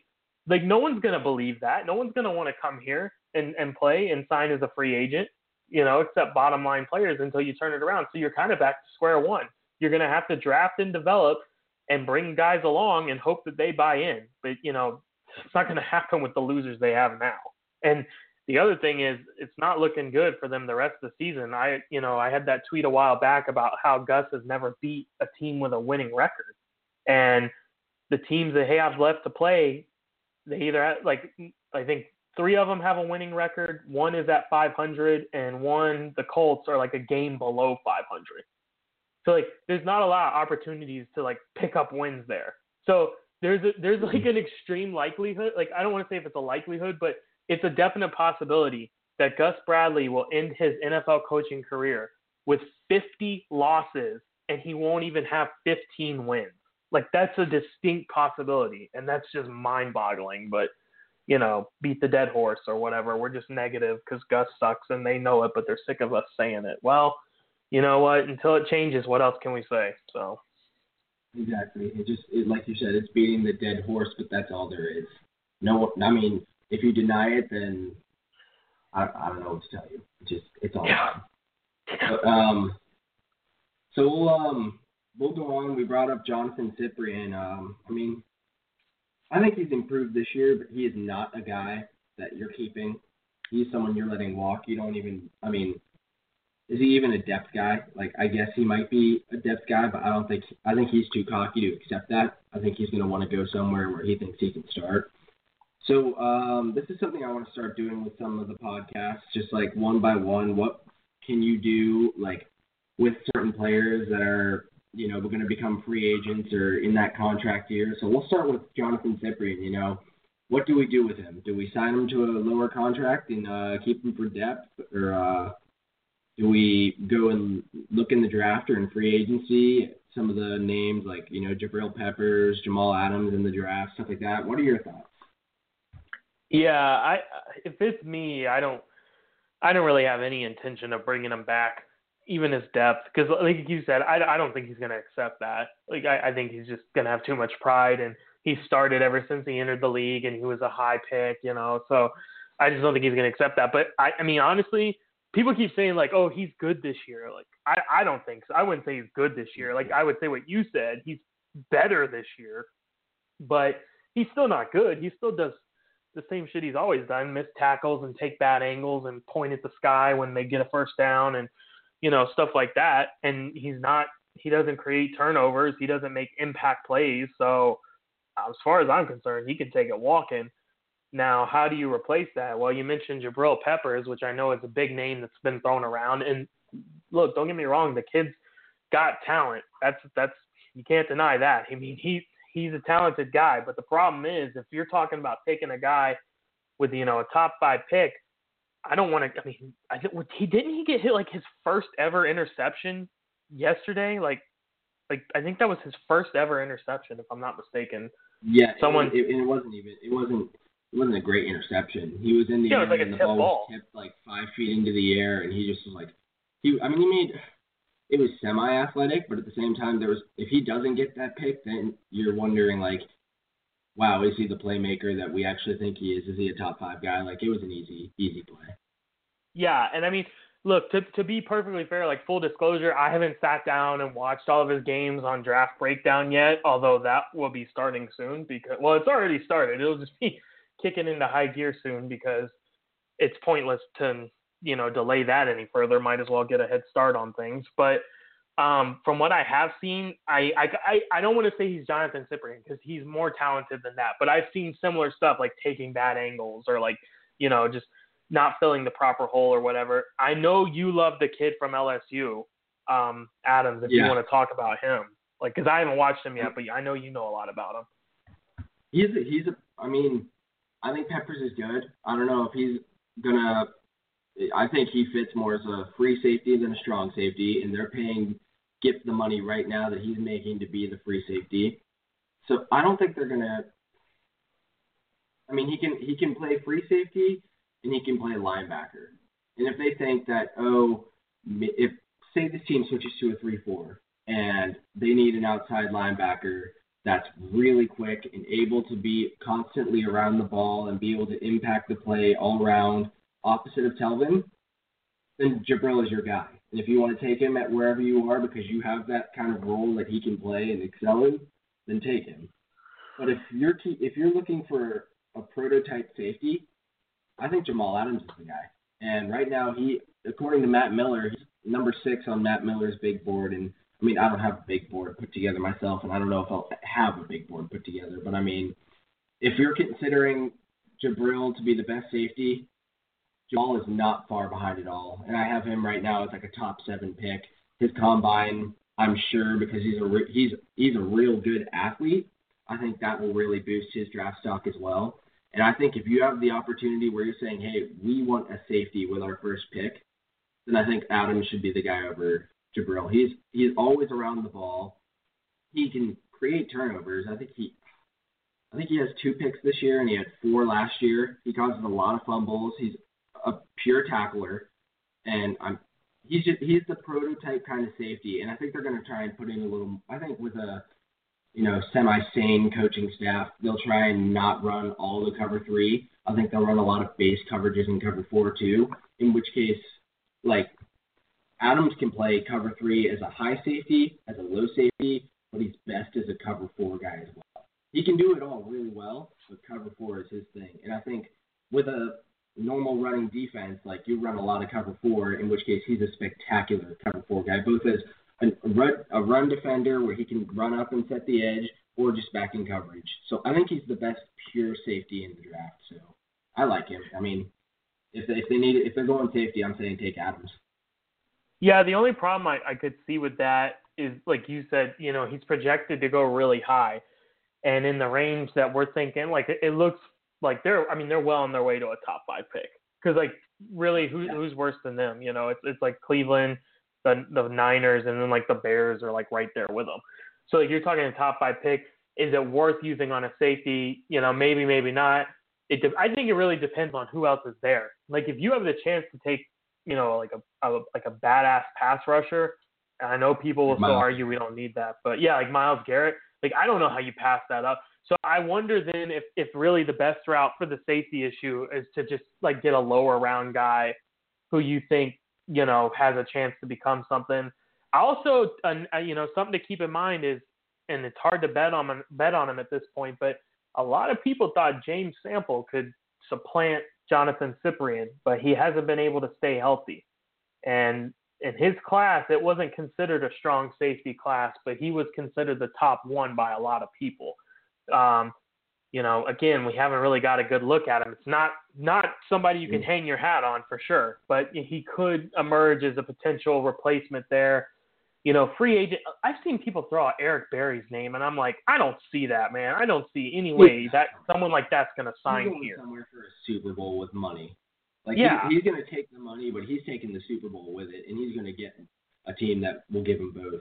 Like, no one's going to believe that. No one's going to want to come here and, and play and sign as a free agent, you know, except bottom line players until you turn it around. So you're kind of back to square one. You're going to have to draft and develop and bring guys along and hope that they buy in. But, you know, it's not going to happen with the losers they have now. And the other thing is, it's not looking good for them the rest of the season. I, you know, I had that tweet a while back about how Gus has never beat a team with a winning record. And the teams that he has left to play, they either have, like, I think three of them have a winning record. One is at five hundred, and one, the Colts, are like a game below five hundred. So, like, there's not a lot of opportunities to, like, pick up wins there. So there's a, there's like an extreme likelihood. Like, I don't want to say if it's a likelihood, but it's a definite possibility that Gus Bradley will end his N F L coaching career with fifty losses, and he won't even have fifteen wins. Like, that's a distinct possibility, and that's just mind-boggling. But, you know, beat the dead horse or whatever. We're just negative because Gus sucks, and they know it, but they're sick of us saying it. Well, you know what? Until it changes, what else can we say? So exactly. It just, it, like you said, it's beating the dead horse, but that's all there is. No, I mean, if you deny it, then I, I don't know what to tell you. It's just, it's all yeah. But, um, so we'll um we'll go on. We brought up Jonathan Cyprien. Um, I mean, I think he's improved this year, but he is not a guy that you're keeping. He's someone you're letting walk. You don't even. I mean, is he even a depth guy? Like, I guess he might be a depth guy, but I don't think. I think he's too cocky to accept that. I think he's going to want to go somewhere where he thinks he can start. So um, this is something I want to start doing with some of the podcasts, just like one by one. What can you do, like, with certain players that are, you know, going to become free agents or in that contract year? So we'll start with Jonathan Cyprien. You know, what do we do with him? Do we sign him to a lower contract and uh, keep him for depth, or uh, do we go and look in the draft or in free agency? Some of the names like, you know, Jabril Peppers, Jamal Adams in the draft, stuff like that. What are your thoughts? Yeah, I if it's me, I don't I don't really have any intention of bringing him back, even his depth, because like you said, I, I don't think he's going to accept that. Like I, I think he's just going to have too much pride, and he started ever since he entered the league, and he was a high pick, you know. So I just don't think he's going to accept that. But I, I mean, honestly, people keep saying like, oh, he's good this year. Like I, I don't think so. I wouldn't say he's good this year. Like I would say what you said, he's better this year, but he's still not good. He still does the same shit he's always done, miss tackles and take bad angles and point at the sky when they get a first down and, you know, stuff like that. And he's not, he doesn't create turnovers. He doesn't make impact plays. So as far as I'm concerned, he can take it walking. Now, how do you replace that? Well, you mentioned Jabril Peppers, which I know is a big name that's been thrown around. And look, don't get me wrong, the kid's got talent. That's, that's, you can't deny that. I mean, he, He's a talented guy, but the problem is if you're talking about taking a guy with, you know, a top five pick, I don't want to. I mean, I think he didn't he get hit like his first ever interception yesterday. Like, like I think that was his first ever interception, if I'm not mistaken. Yeah, someone. It, it, it wasn't even. It wasn't. It wasn't a great interception. He was in the yeah, air it was like and a the tip ball, ball was tipped like five feet into the air, and he just was like, he. I mean, he made. It was semi-athletic, but at the same time, there was. If he doesn't get that pick, then you're wondering, like, wow, is he the playmaker that we actually think he is? Is he a top five guy? Like, it was an easy, easy play. Yeah, and I mean, look, to to be perfectly fair, like full disclosure, I haven't sat down and watched all of his games on Draft Breakdown yet, although that will be starting soon because, well, it's already started. It'll just be kicking into high gear soon because it's pointless to, you know, delay that any further. Might as well get a head start on things. But um, from what I have seen, I I, I don't want to say he's Jonathan Cyprien because he's more talented than that. But I've seen similar stuff like taking bad angles or like, you know, just not filling the proper hole or whatever. I know you love the kid from L S U, um, Adams, if yeah. you want to talk about him. Like, because I haven't watched him yet, but I know you know a lot about him. He's a, he's a, I mean, I think Peppers is good. I don't know if he's going to, I think he fits more as a free safety than a strong safety, and they're paying Gipp the money right now that he's making to be the free safety. So I don't think they're going to, I mean, he can he can play free safety and he can play linebacker. And if they think that, oh, if, say this team switches to a three four and they need an outside linebacker that's really quick and able to be constantly around the ball and be able to impact the play all around, opposite of Telvin, then Jabril is your guy. And if you want to take him at wherever you are because you have that kind of role that he can play and excel in, then take him. But if you're key, if you're looking for a prototype safety, I think Jamal Adams is the guy. And right now, he, according to Matt Miller, he's number six on Matt Miller's big board. And I mean, I don't have a big board put together myself, and I don't know if I'll have a big board put together. But I mean, if you're considering Jabril to be the best safety, Jamal is not far behind at all. And I have him right now as like a top seven pick. His combine, I'm sure, because he's a re- he's he's a real good athlete, I think that will really boost his draft stock as well. And I think if you have the opportunity where you're saying, hey, we want a safety with our first pick, then I think Adams should be the guy over Jabril. He's he's always around the ball. He can create turnovers. I think he I think he has two picks this year, and he had four last year. He causes a lot of fumbles. He's a pure tackler, and I'm he's just, he's the prototype kind of safety. And I think they're going to try and put in a little. I think with a you know semi-sane coaching staff, they'll try and not run all the cover three. I think they'll run a lot of base coverages in cover four too. In which case, like Adams can play cover three as a high safety, as a low safety, but he's best as a cover four guy as well. He can do it all really well, but cover four is his thing. And I think with a normal running defense, like you run a lot of cover four, in which case he's a spectacular cover four guy, both as a run, a run defender where he can run up and set the edge, or just back in coverage. So I think he's the best pure safety in the draft. So I like him. I mean, if they, if they need if they're going safety, I'm saying take Adams. Yeah, the only problem I, I could see with that is, like you said, you know, he's projected to go really high. And in the range that we're thinking, like, it, it looks like they're, I mean, they're well on their way to a top five pick. Because, like, really, who, yeah. who's worse than them? You know, it's it's like Cleveland, the the Niners, and then, like, the Bears are, like, right there with them. So, like, you're talking a top five pick. Is it worth using on a safety? You know, maybe, maybe not. It de- I think it really depends on who else is there. Like, if you have the chance to take, you know, like a, a like a badass pass rusher, and I know people will still argue we don't need that, but yeah, like Myles Garrett, like I don't know how you pass that up. So I wonder then if, if really the best route for the safety issue is to just like get a lower round guy who you think, you know, has a chance to become something. Also, uh, you know, something to keep in mind is, and it's hard to bet on him, bet on him at this point, but a lot of people thought James Sample could supplant Jonathan Cyprien, but he hasn't been able to stay healthy. And in his class, it wasn't considered a strong safety class, but he was considered the top one by a lot of people. Um, you know, again, we haven't really got a good look at him. It's not not somebody you can hang your hat on for sure, but he could emerge as a potential replacement there. You know, free agent, I've seen people throw out Eric Berry's name, and I'm like, I don't see that, man. I don't see any way that someone like that's going to sign he's here. Somewhere for a Super Bowl with money. Like, yeah. he, he's going to take the money, but he's taking the Super Bowl with it, and he's going to get a team that will give him both.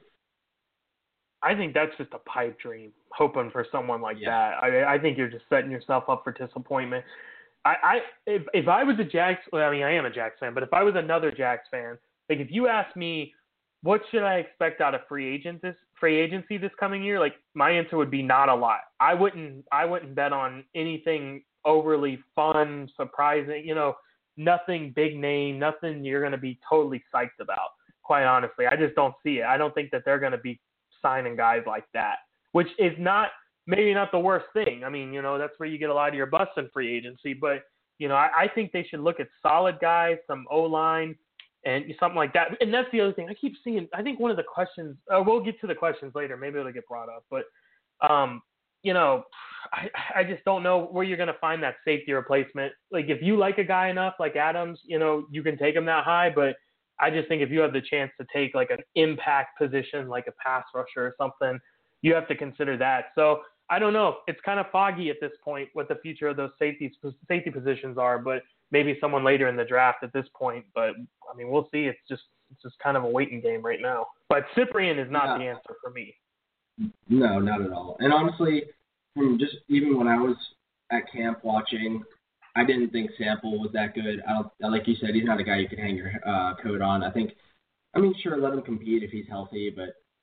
I think that's just a pipe dream, hoping for someone like yeah. that. I, I think you're just setting yourself up for disappointment. I, I if, if I was a Jags, well, I mean, I am a Jags fan, but if I was another Jags fan, like if you asked me, what should I expect out of free agent this free agency this coming year? Like my answer would be not a lot. I wouldn't I wouldn't bet on anything overly fun, surprising, you know, nothing big name, nothing you're going to be totally psyched about. Quite honestly, I just don't see it. I don't think that they're going to be signing guys like that, which is not maybe not the worst thing. I mean, you know, that's where you get a lot of your busts in free agency. But you know, I, I think they should look at solid guys, some O-line, and something like that. And that's the other thing. I keep seeing, I think one of the questions, uh, we'll get to the questions later. Maybe it'll get brought up. But, um, you know, I, I just don't know where you're going to find that safety replacement. Like, if you like a guy enough, like Adams, you know, you can take him that high. But I just think if you have the chance to take, like, an impact position, like a pass rusher or something, you have to consider that. So, I don't know. It's kind of foggy at this point what the future of those safety, safety positions are. But maybe someone later in the draft at this point, but I mean, we'll see. It's just it's just kind of a waiting game right now. But Cyprien is not yeah. the answer for me. No, not at all. And honestly, from just even when I was at camp watching, I didn't think Sample was that good. I don't, like you said, he's not a guy you can hang your uh, coat on. I think, I mean, sure, let him compete if he's healthy, but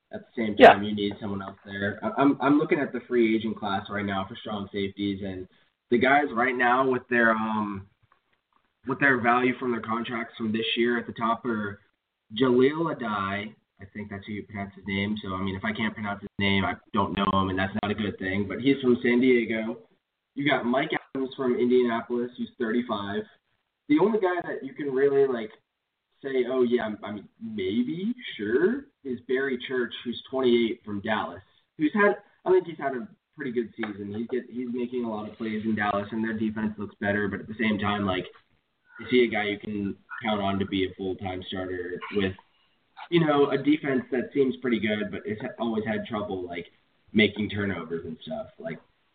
at the same Yeah. time, you need someone else there. I- I'm I'm looking at the free agent class right now for strong safeties, and the guys right now with their um with their value from their contracts from this year at the top are Jaleel Adai. I think that's how you pronounce his name. So, I mean, if I can't pronounce his name, I don't know him, and that's not a good thing. But he's from San Diego. You got Mike Adams from Indianapolis, who's thirty-five. The only guy that you can really, like, say, oh, yeah, I mean, maybe, sure, is Barry Church, who's twenty-eight from Dallas, who's had, I think he's had a pretty good season. He's get, he's making a lot of plays in Dallas, and their defense looks better. But at the same time, like, is he a guy you can count on to be a full-time starter with, you know, a defense that seems pretty good, but it's always had trouble, like, making turnovers and stuff. Like,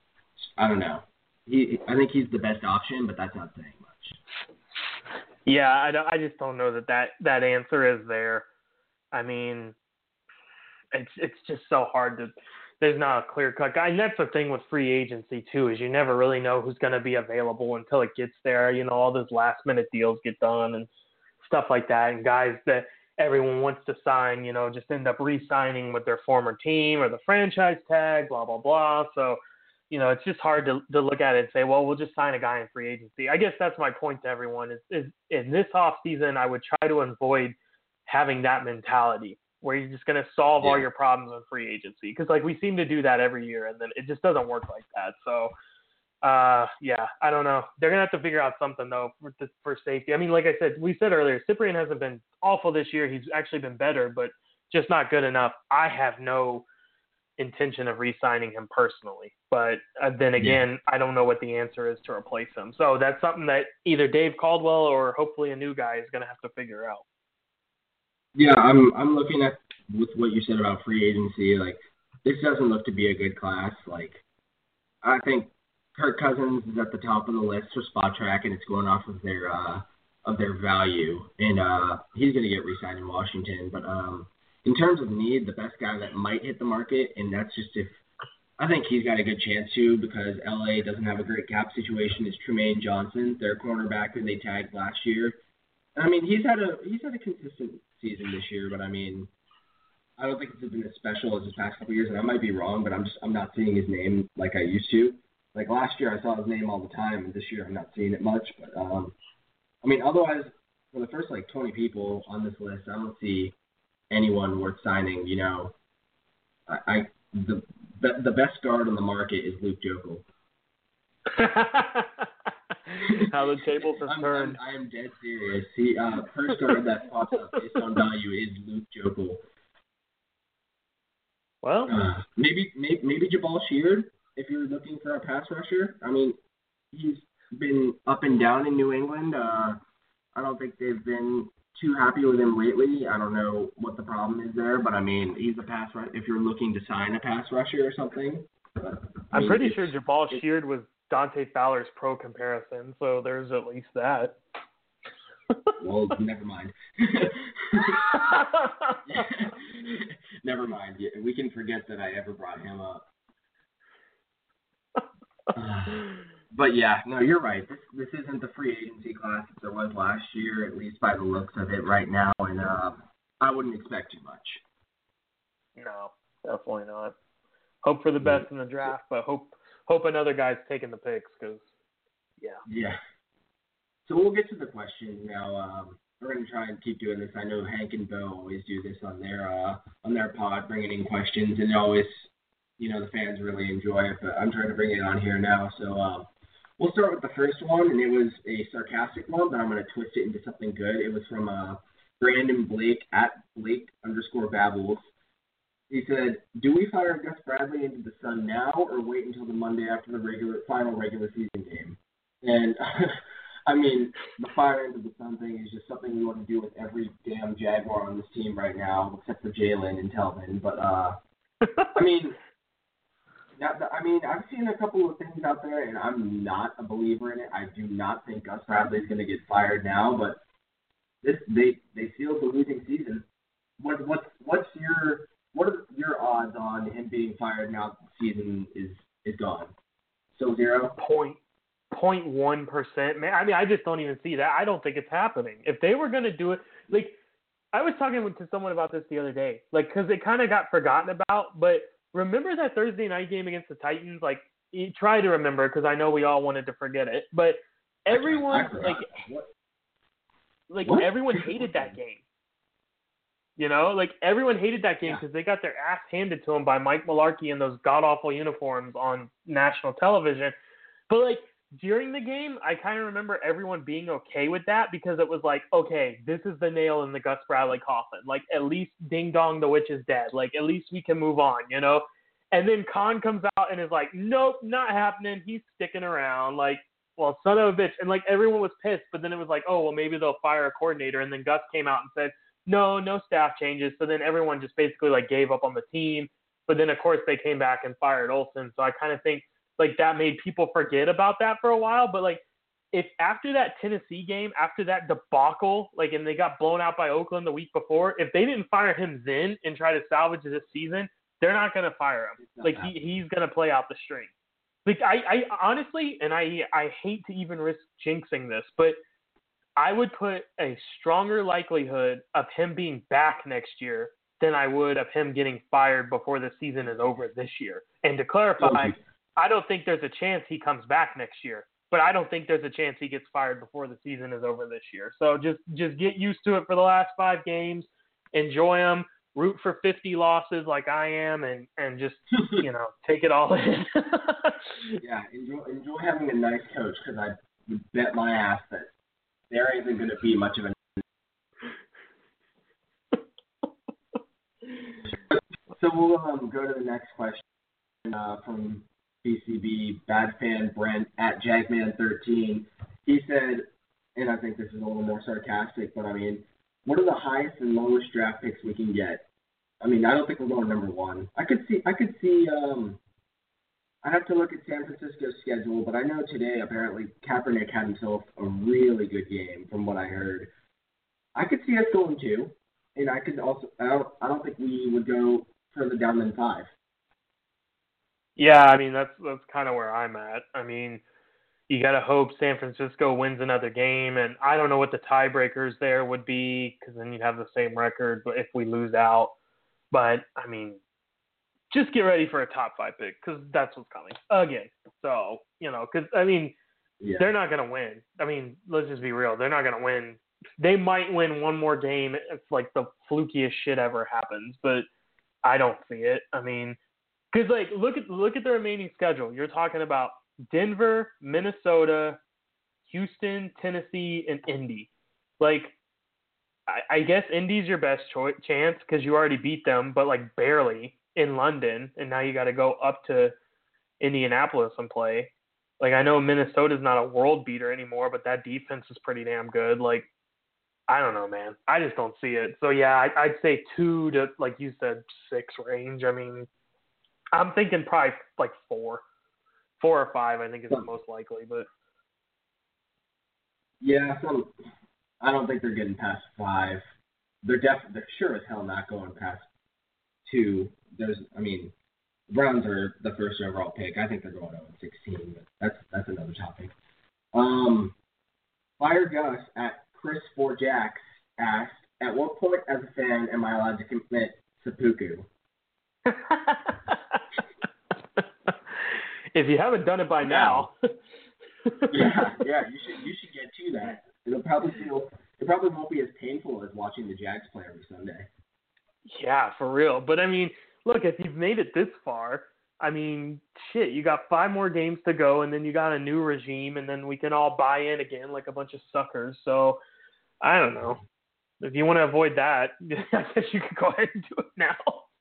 I don't know. He, I think he's the best option, but that's not saying much. Yeah, I, don't, I just don't know that, that that answer is there. I mean, it's it's just so hard to – there's not a clear-cut guy. And that's the thing with free agency, too, is you never really know who's going to be available until it gets there. You know, all those last-minute deals get done and stuff like that. And guys that everyone wants to sign, you know, just end up re-signing with their former team or the franchise tag, blah, blah, blah. So – you know, it's just hard to to look at it and say, well, we'll just sign a guy in free agency. I guess that's my point to everyone is, is in this off season, I would try to avoid having that mentality where you're just going to solve Yeah. all your problems in free agency. Because, like, we seem to do that every year, and then it just doesn't work like that. So, uh, yeah, I don't know. They're going to have to figure out something, though, for, for safety. I mean, like I said, we said earlier, Cyprien hasn't been awful this year. He's actually been better, but just not good enough. I have no intention of re-signing him personally, but uh, then again, yeah. I don't know what the answer is to replace him. So that's something that either Dave Caldwell or hopefully a new guy is going to have to figure out. Yeah, I'm I'm looking at with what you said about free agency. Like, this doesn't look to be a good class. Like, I think Kirk Cousins is at the top of the list for Spot Track, and it's going off of their uh, of their value, and uh, he's going to get re-signed in Washington, but um. In terms of need, the best guy that might hit the market, and that's just if I think he's got a good chance to because L A doesn't have a great cap situation, is Tremaine Johnson, their cornerback who they tagged last year. I mean, he's had a he's had a consistent season this year, but I mean, I don't think it's been as special as his past couple years, and I might be wrong, but I'm just I'm not seeing his name like I used to. Like last year, I saw his name all the time, and this year I'm not seeing it much. But um, I mean, otherwise, for the first like twenty people on this list, I don't see anyone worth signing. You know, I, I the, the the best guard on the market is Luke Jokel. How the tables have I'm, turned. I'm, I am dead serious. He uh, first guard that pops up based on value is Luke Jokel. Well, uh, maybe, maybe maybe Jabal Sheard if you're looking for a pass rusher. I mean, he's been up and down in New England. Uh, I don't think they've been too happy with him lately. I don't know what the problem is there, but I mean, he's a pass rusher. If you're looking to sign a pass rusher or something, but, I I'm mean, pretty sure Jabal Sheard was Dante Fowler's pro comparison, so there's at least that. Well, never mind. Never mind. We can forget that I ever brought him up. Uh, but yeah, no, you're right. This this isn't the free agency class that there was last year, at least by the looks of it right now, and uh, I wouldn't expect too much. No, definitely not. Hope for the best in the draft, but hope hope another guy's taking the picks because, yeah. Yeah. So we'll get to the questions now. Um, we're going to try and keep doing this. I know Hank and Bo always do this on their uh, on their pod, bringing in questions, and it always, you know, the fans really enjoy it. But I'm trying to bring it on here now. So uh, we'll start with the first one, and it was a sarcastic one, but I'm going to twist it into something good. It was from uh, Brandon Blake at Blake underscore Babbles. He said, "Do we fire Gus Bradley into the sun now, or wait until the Monday after the regular final regular season game?" And I mean, the fire into the sun thing is just something we want to do with every damn Jaguar on this team right now, except for Jalen and Telvin. But uh, I mean, that, I mean, I've seen a couple of things out there, and I'm not a believer in it. I do not think Gus Bradley is going to get fired now, but this they they sealed the losing season. What what's what's your what are your odds on him being fired now that the season is is gone? So zero. Point. zero point one percent. Man, I mean, I just don't even see that. I don't think it's happening. If they were going to do it, like, I was talking to someone about this the other day, like, because it kind of got forgotten about. But remember that Thursday night game against the Titans? Like, you try to remember because I know we all wanted to forget it. But everyone, like, what? like What? everyone hated that game. You know, like everyone hated that game because Yeah. they got their ass handed to them by Mike Mularkey in those god awful uniforms on national television. But like during the game, I kind of remember everyone being okay with that because it was like, okay, this is the nail in the Gus Bradley coffin. Like at least ding dong, the witch is dead. Like at least we can move on, you know. And then Khan comes out and is like, nope, not happening. He's sticking around. Like, well, son of a bitch. And like everyone was pissed, but then it was like, oh well, maybe they'll fire a coordinator. And then Gus came out and said, no, no staff changes. So then everyone just basically like gave up on the team. But then of course they came back and fired Olsen. So I kind of think like that made people forget about that for a while. But like if after that Tennessee game, after that debacle, like and they got blown out by Oakland the week before, if they didn't fire him then and try to salvage this season, they're not going to fire him. Like he, he's going to play out the string. Like I, I honestly, and I, I hate to even risk jinxing this, but I would put a stronger likelihood of him being back next year than I would of him getting fired before the season is over this year. And to clarify, Okay. I don't think there's a chance he comes back next year, but I don't think there's a chance he gets fired before the season is over this year. So just, just get used to it for the last five games, enjoy them, root for fifty losses like I am, and, and just, you know, take it all in. Yeah, enjoy, enjoy having a nice coach because I would bet my ass that there isn't going to be much of a. So we'll um, go to the next question uh, from B C B Bad Fan Brent at Jagman thirteen. He said, and I think this is a little more sarcastic, but I mean, what are the highest and lowest draft picks we can get? I mean, I don't think we're going number one. I could see, I could see. Um, I have to look at San Francisco's schedule, but I know today apparently Kaepernick had himself a really good game, from what I heard. I could see us going two, and I could also. I don't. I don't think we would go further down than five. Yeah, I mean that's that's kind of where I'm at. I mean, you got to hope San Francisco wins another game, and I don't know what the tiebreakers there would be because then you'd have the same record. But if we lose out, but I mean, just get ready for a top five pick because that's what's coming again. So you know, because I mean, Yeah. they're not gonna win. I mean, let's just be real. They're not gonna win. They might win one more game if like the flukiest shit ever happens, but I don't see it. I mean. Because like look at look at the remaining schedule. You're talking about Denver, Minnesota, Houston, Tennessee, and Indy. Like, I, I guess Indy's your best cho- chance because you already beat them, but like barely in London, and now you got to go up to Indianapolis and play. Like I know Minnesota's not a world beater anymore, but that defense is pretty damn good. Like I don't know, man. I just don't see it. So yeah, I, I'd say two to like you said six range. I mean. I'm thinking probably like four, four or five. I think is the most likely. But Yeah, so I don't think they're getting past five. They're def- they're sure as hell not going past two. There's, I mean, the Browns are the first overall pick. I think they're going oh and sixteen, but that's that's another topic. Um, Fire Gus at Chris four Jacks asked, at what point as a fan am I allowed to commit seppuku? If you haven't done it by now. yeah, yeah, you should you should get to that. It'll probably feel it probably won't be as painful as watching the Jags play every Sunday. Yeah, for real. But I mean, look, if you've made it this far, I mean, shit, you got five more games to go, and then you got a new regime, and then we can all buy in again like a bunch of suckers. So I don't know. If you want to avoid that, I guess you could go ahead and do it now.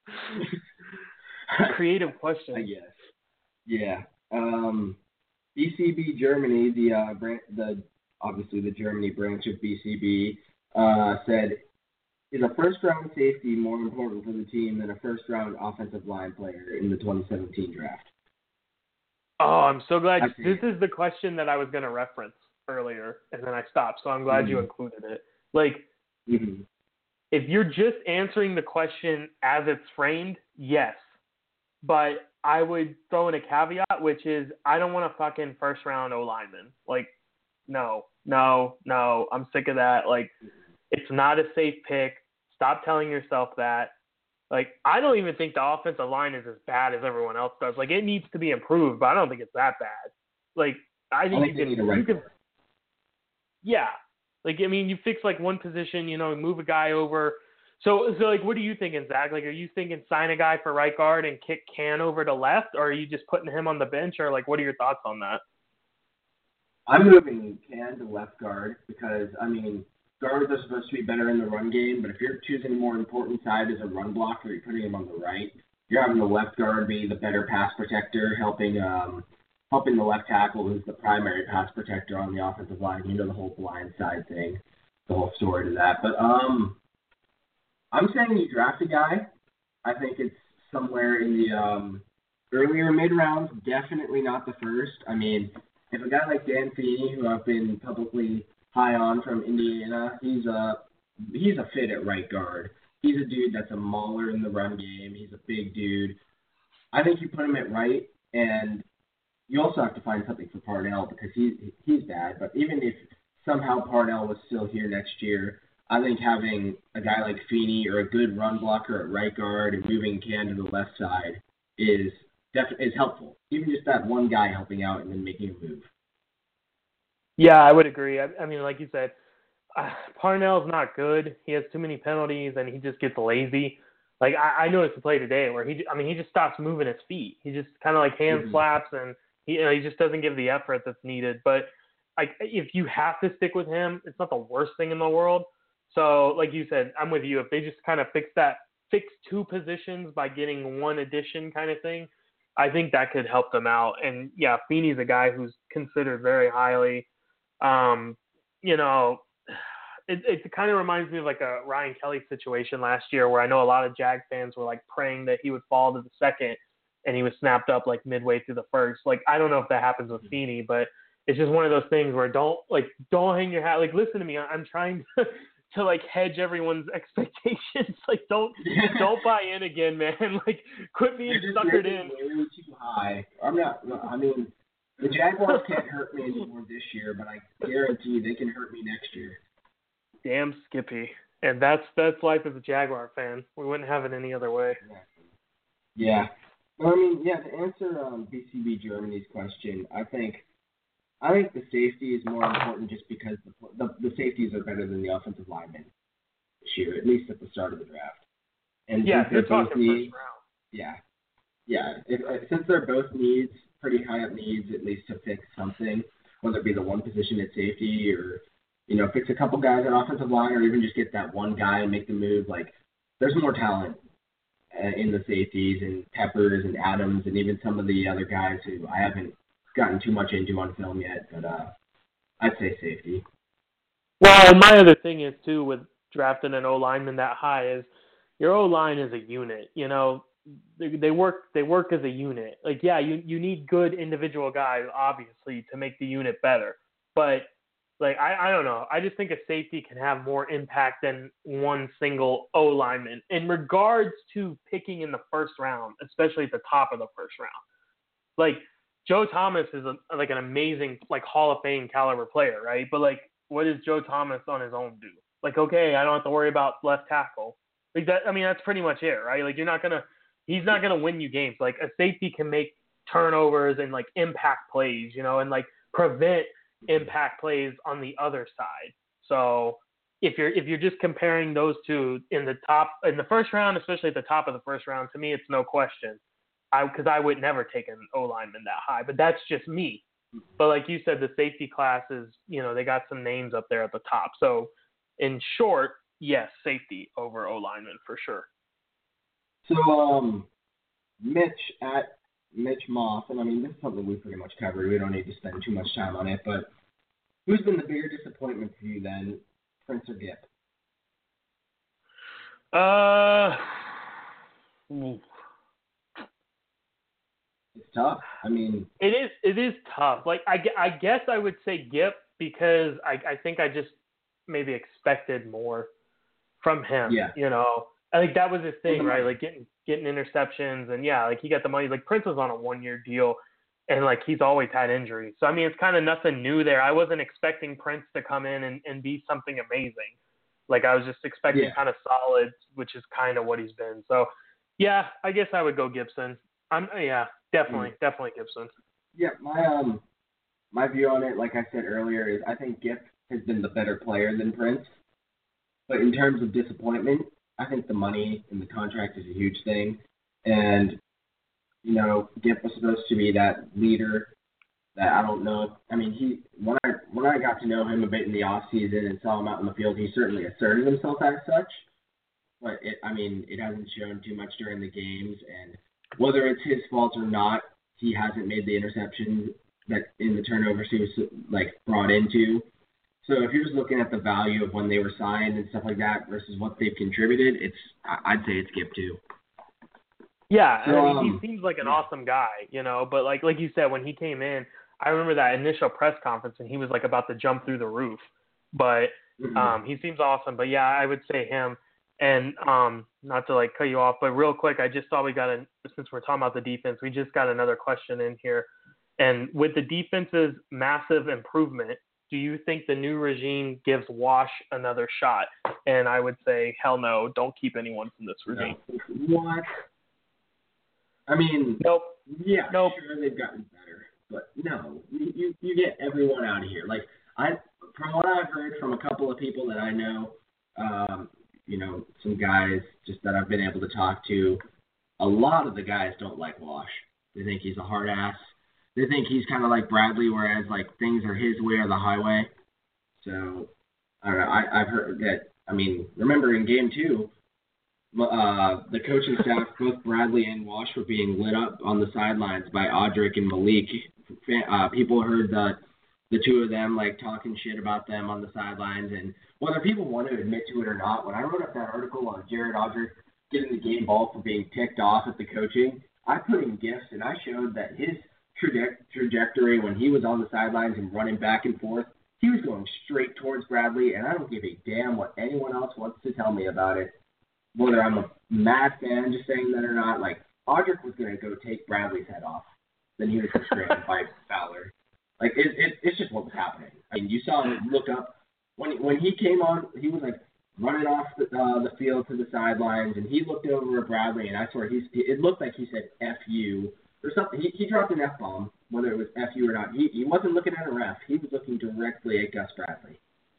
Creative question. I guess. Yeah. Um, B C B Germany, the uh, branch, the obviously the Germany branch of B C B, uh, said, is a first round safety more important for the team than a first round offensive line player in the twenty seventeen draft? Oh, I'm so glad. I see. This is the question that I was going to reference earlier, and then I stopped. So I'm glad Mm-hmm. you included it. Like, Mm-hmm. if you're just answering the question as it's framed, yes. But I would throw in a caveat, which is I don't want a fucking first round O lineman. Like, no, no, no. I'm sick of that. Like, it's not a safe pick. Stop telling yourself that. Like, I don't even think the offensive line is as bad as everyone else does. Like, it needs to be improved, but I don't think it's that bad. Like, I think, I think you they can, need a you can, right yeah. Like, I mean, you fix like one position, you know, move a guy over. So, so like, what are you thinking, Zach? Like, are you thinking sign a guy for right guard and kick Can over to left, or are you just putting him on the bench, or like, what are your thoughts on that? I'm moving Can to left guard because, I mean, guards are supposed to be better in the run game, but if you're choosing a more important side as a run blocker, you're putting him on the right. You're having the left guard be the better pass protector, helping um, helping the left tackle, who's the primary pass protector on the offensive line. You know the whole blind side thing, the whole story to that. But um, I'm saying you draft a guy. I think it's somewhere in the um, earlier mid-rounds, definitely not the first. I mean, if a guy like Dan Feeney, who I've been publicly high on from Indiana, he's a he's a fit at right guard. He's a dude that's a mauler in the run game. He's a big dude. I think you put him at right, and you also have to find something for Parnell because he he's bad. But even if somehow Parnell was still here next year, I think having a guy like Feeney or a good run blocker at right guard and moving Can to the left side is def- is helpful. Even just that one guy helping out and then making a move. Yeah, I would agree. I, I mean, like you said, uh, Parnell's not good. He has too many penalties, and he just gets lazy. Like, I, I noticed the play today where he, I mean, he just stops moving his feet. He just kind of like hand Mm-hmm. slaps, and he, you know, he just doesn't give the effort that's needed. But like, if you have to stick with him, it's not the worst thing in the world. So, like you said, I'm with you. If they just kind of fix that, fix two positions by getting one addition kind of thing, I think that could help them out. And yeah, Feeney's a guy who's considered very highly. Um, you know, it, it kind of reminds me of like a Ryan Kelly situation last year where I know a lot of Jag fans were like praying that he would fall to the second and he was snapped up like midway through the first. Like, I don't know if that happens with Feeney, but it's just one of those things where don't like, don't hang your hat. Like, listen to me. I'm trying to, to like hedge everyone's expectations. Like, don't, don't buy in again, man. Like, quit being suckered in. Way too high. I'm not, I mean, the Jaguars can't hurt me anymore this year, but I guarantee you they can hurt me next year. Damn Skippy. And that's that's life as a Jaguar fan. We wouldn't have it any other way. Yeah. Well, I mean, yeah, to answer um, B C B Germany's question, I think I think the safety is more important just because the, the, the safeties are better than the offensive linemen this year, at least at the start of the draft. And yeah, since you're they're both talking needs, first round. Yeah. Yeah. If, uh, since they're both needs, pretty high up needs, at least to fix something, whether it be the one position at safety or, you know, fix a couple guys at offensive line or even just get that one guy and make the move. Like, there's more talent uh, in the safeties and Peppers and Adams and even some of the other guys who I haven't gotten too much into on film yet, but uh, I'd say safety. Well, and my other thing is, too, with drafting an O-lineman that high is your O-line is a unit, you know. They, they work. They work as a unit. Like, yeah, you you need good individual guys, obviously, to make the unit better. But like, I, I don't know. I just think a safety can have more impact than one single O lineman in regards to picking in the first round, especially at the top of the first round. Like, Joe Thomas is a, like an amazing, like, Hall of Fame caliber player, right? But like, what does Joe Thomas on his own do? Like, okay, I don't have to worry about left tackle. Like that. I mean, that's pretty much it, right? Like, you're not gonna. He's not going to win you games. Like, a safety can make turnovers and, like, impact plays, you know, and, like, prevent impact plays on the other side. So if you're if you're just comparing those two in the top in the first round, especially at the top of the first round, to me, it's no question. I because I would never take an O lineman that high, but that's just me. But like you said, the safety classes, you know, they got some names up there at the top. So in short, yes, safety over O lineman for sure. So, um, Mitch at Mitch Moss, and I mean, this is something we pretty much covered. We don't need to spend too much time on it, but who's been the bigger disappointment for you then, Prince or Gipp? Uh, It's tough. I mean, it is. It is tough. Like, I, I guess I would say Gipp because I, I think I just maybe expected more from him. Yeah. You know. I think that was his thing, right? Like getting getting interceptions, and yeah, like he got the money. Like Prince was on a one year deal, and like he's always had injuries. So I mean, it's kind of nothing new there. I wasn't expecting Prince to come in and, and be something amazing. Like I was just expecting Yeah. kind of solid, which is kind of what he's been. So, yeah, I guess I would go Gibson. I'm yeah, definitely, mm. definitely Gibson. Yeah, my um, my view on it, like I said earlier, is I think Gift has been the better player than Prince. But in terms of disappointment, I think the money and the contract is a huge thing. And, you know, Gift was supposed to be that leader that I don't know. I mean, he when I when I got to know him a bit in the off season and saw him out in the field, he certainly asserted himself as such. But it, I mean, it hasn't shown too much during the games, and whether it's his fault or not, he hasn't made the interception that in the turnovers he was like brought into. So if you're just looking at the value of when they were signed and stuff like that versus what they've contributed, it's I'd say it's Gift too. Yeah, so, I mean, um, he seems like an yeah. awesome guy, you know. But like like you said, when he came in, I remember that initial press conference, and he was like about to jump through the roof. But mm-hmm. um, he seems awesome. But yeah, I would say him. And um, not to like cut you off, but real quick, I just saw we got a since we're talking about the defense, we just got another question in here. And with the defense's massive improvement, do you think the new regime gives Wash another shot? And I would say, hell no, don't keep anyone from this regime. No. What? I mean, nope. Yeah, nope. Sure they've gotten better, but no, you, you you get everyone out of here. Like I, from what I've heard from a couple of people that I know, um, you know, some guys just that I've been able to talk to, a lot of the guys don't like Wash. They think he's a hard ass. They think he's kind of like Bradley, whereas like things are his way or the highway. So I don't know. I, I've heard that. I mean, remember in game two, uh, the coaching staff, both Bradley and Wash, were being lit up on the sidelines by Audric and Malik. Uh, people heard the the two of them like talking shit about them on the sidelines, and whether people want to admit to it or not, when I wrote up that article on Jared Audric getting the game ball for being ticked off at the coaching, I put in gifts and I showed that his traje- trajectory when he was on the sidelines and running back and forth, he was going straight towards Bradley, and I don't give a damn what anyone else wants to tell me about it. Whether I'm a mad fan just saying that or not, like, Audric was going to go take Bradley's head off. Then he was restrained by Fowler. Like, it, it, it's just what was happening. I mean, you saw him look up. When, when he came on, he was, like, running off the, uh, the field to the sidelines, and he looked over at Bradley, and I swear, he's, it looked like he said F you or something. He, he dropped an F-bomb, whether it was F you or not. He, he wasn't looking at a ref. He was looking directly at Gus Bradley.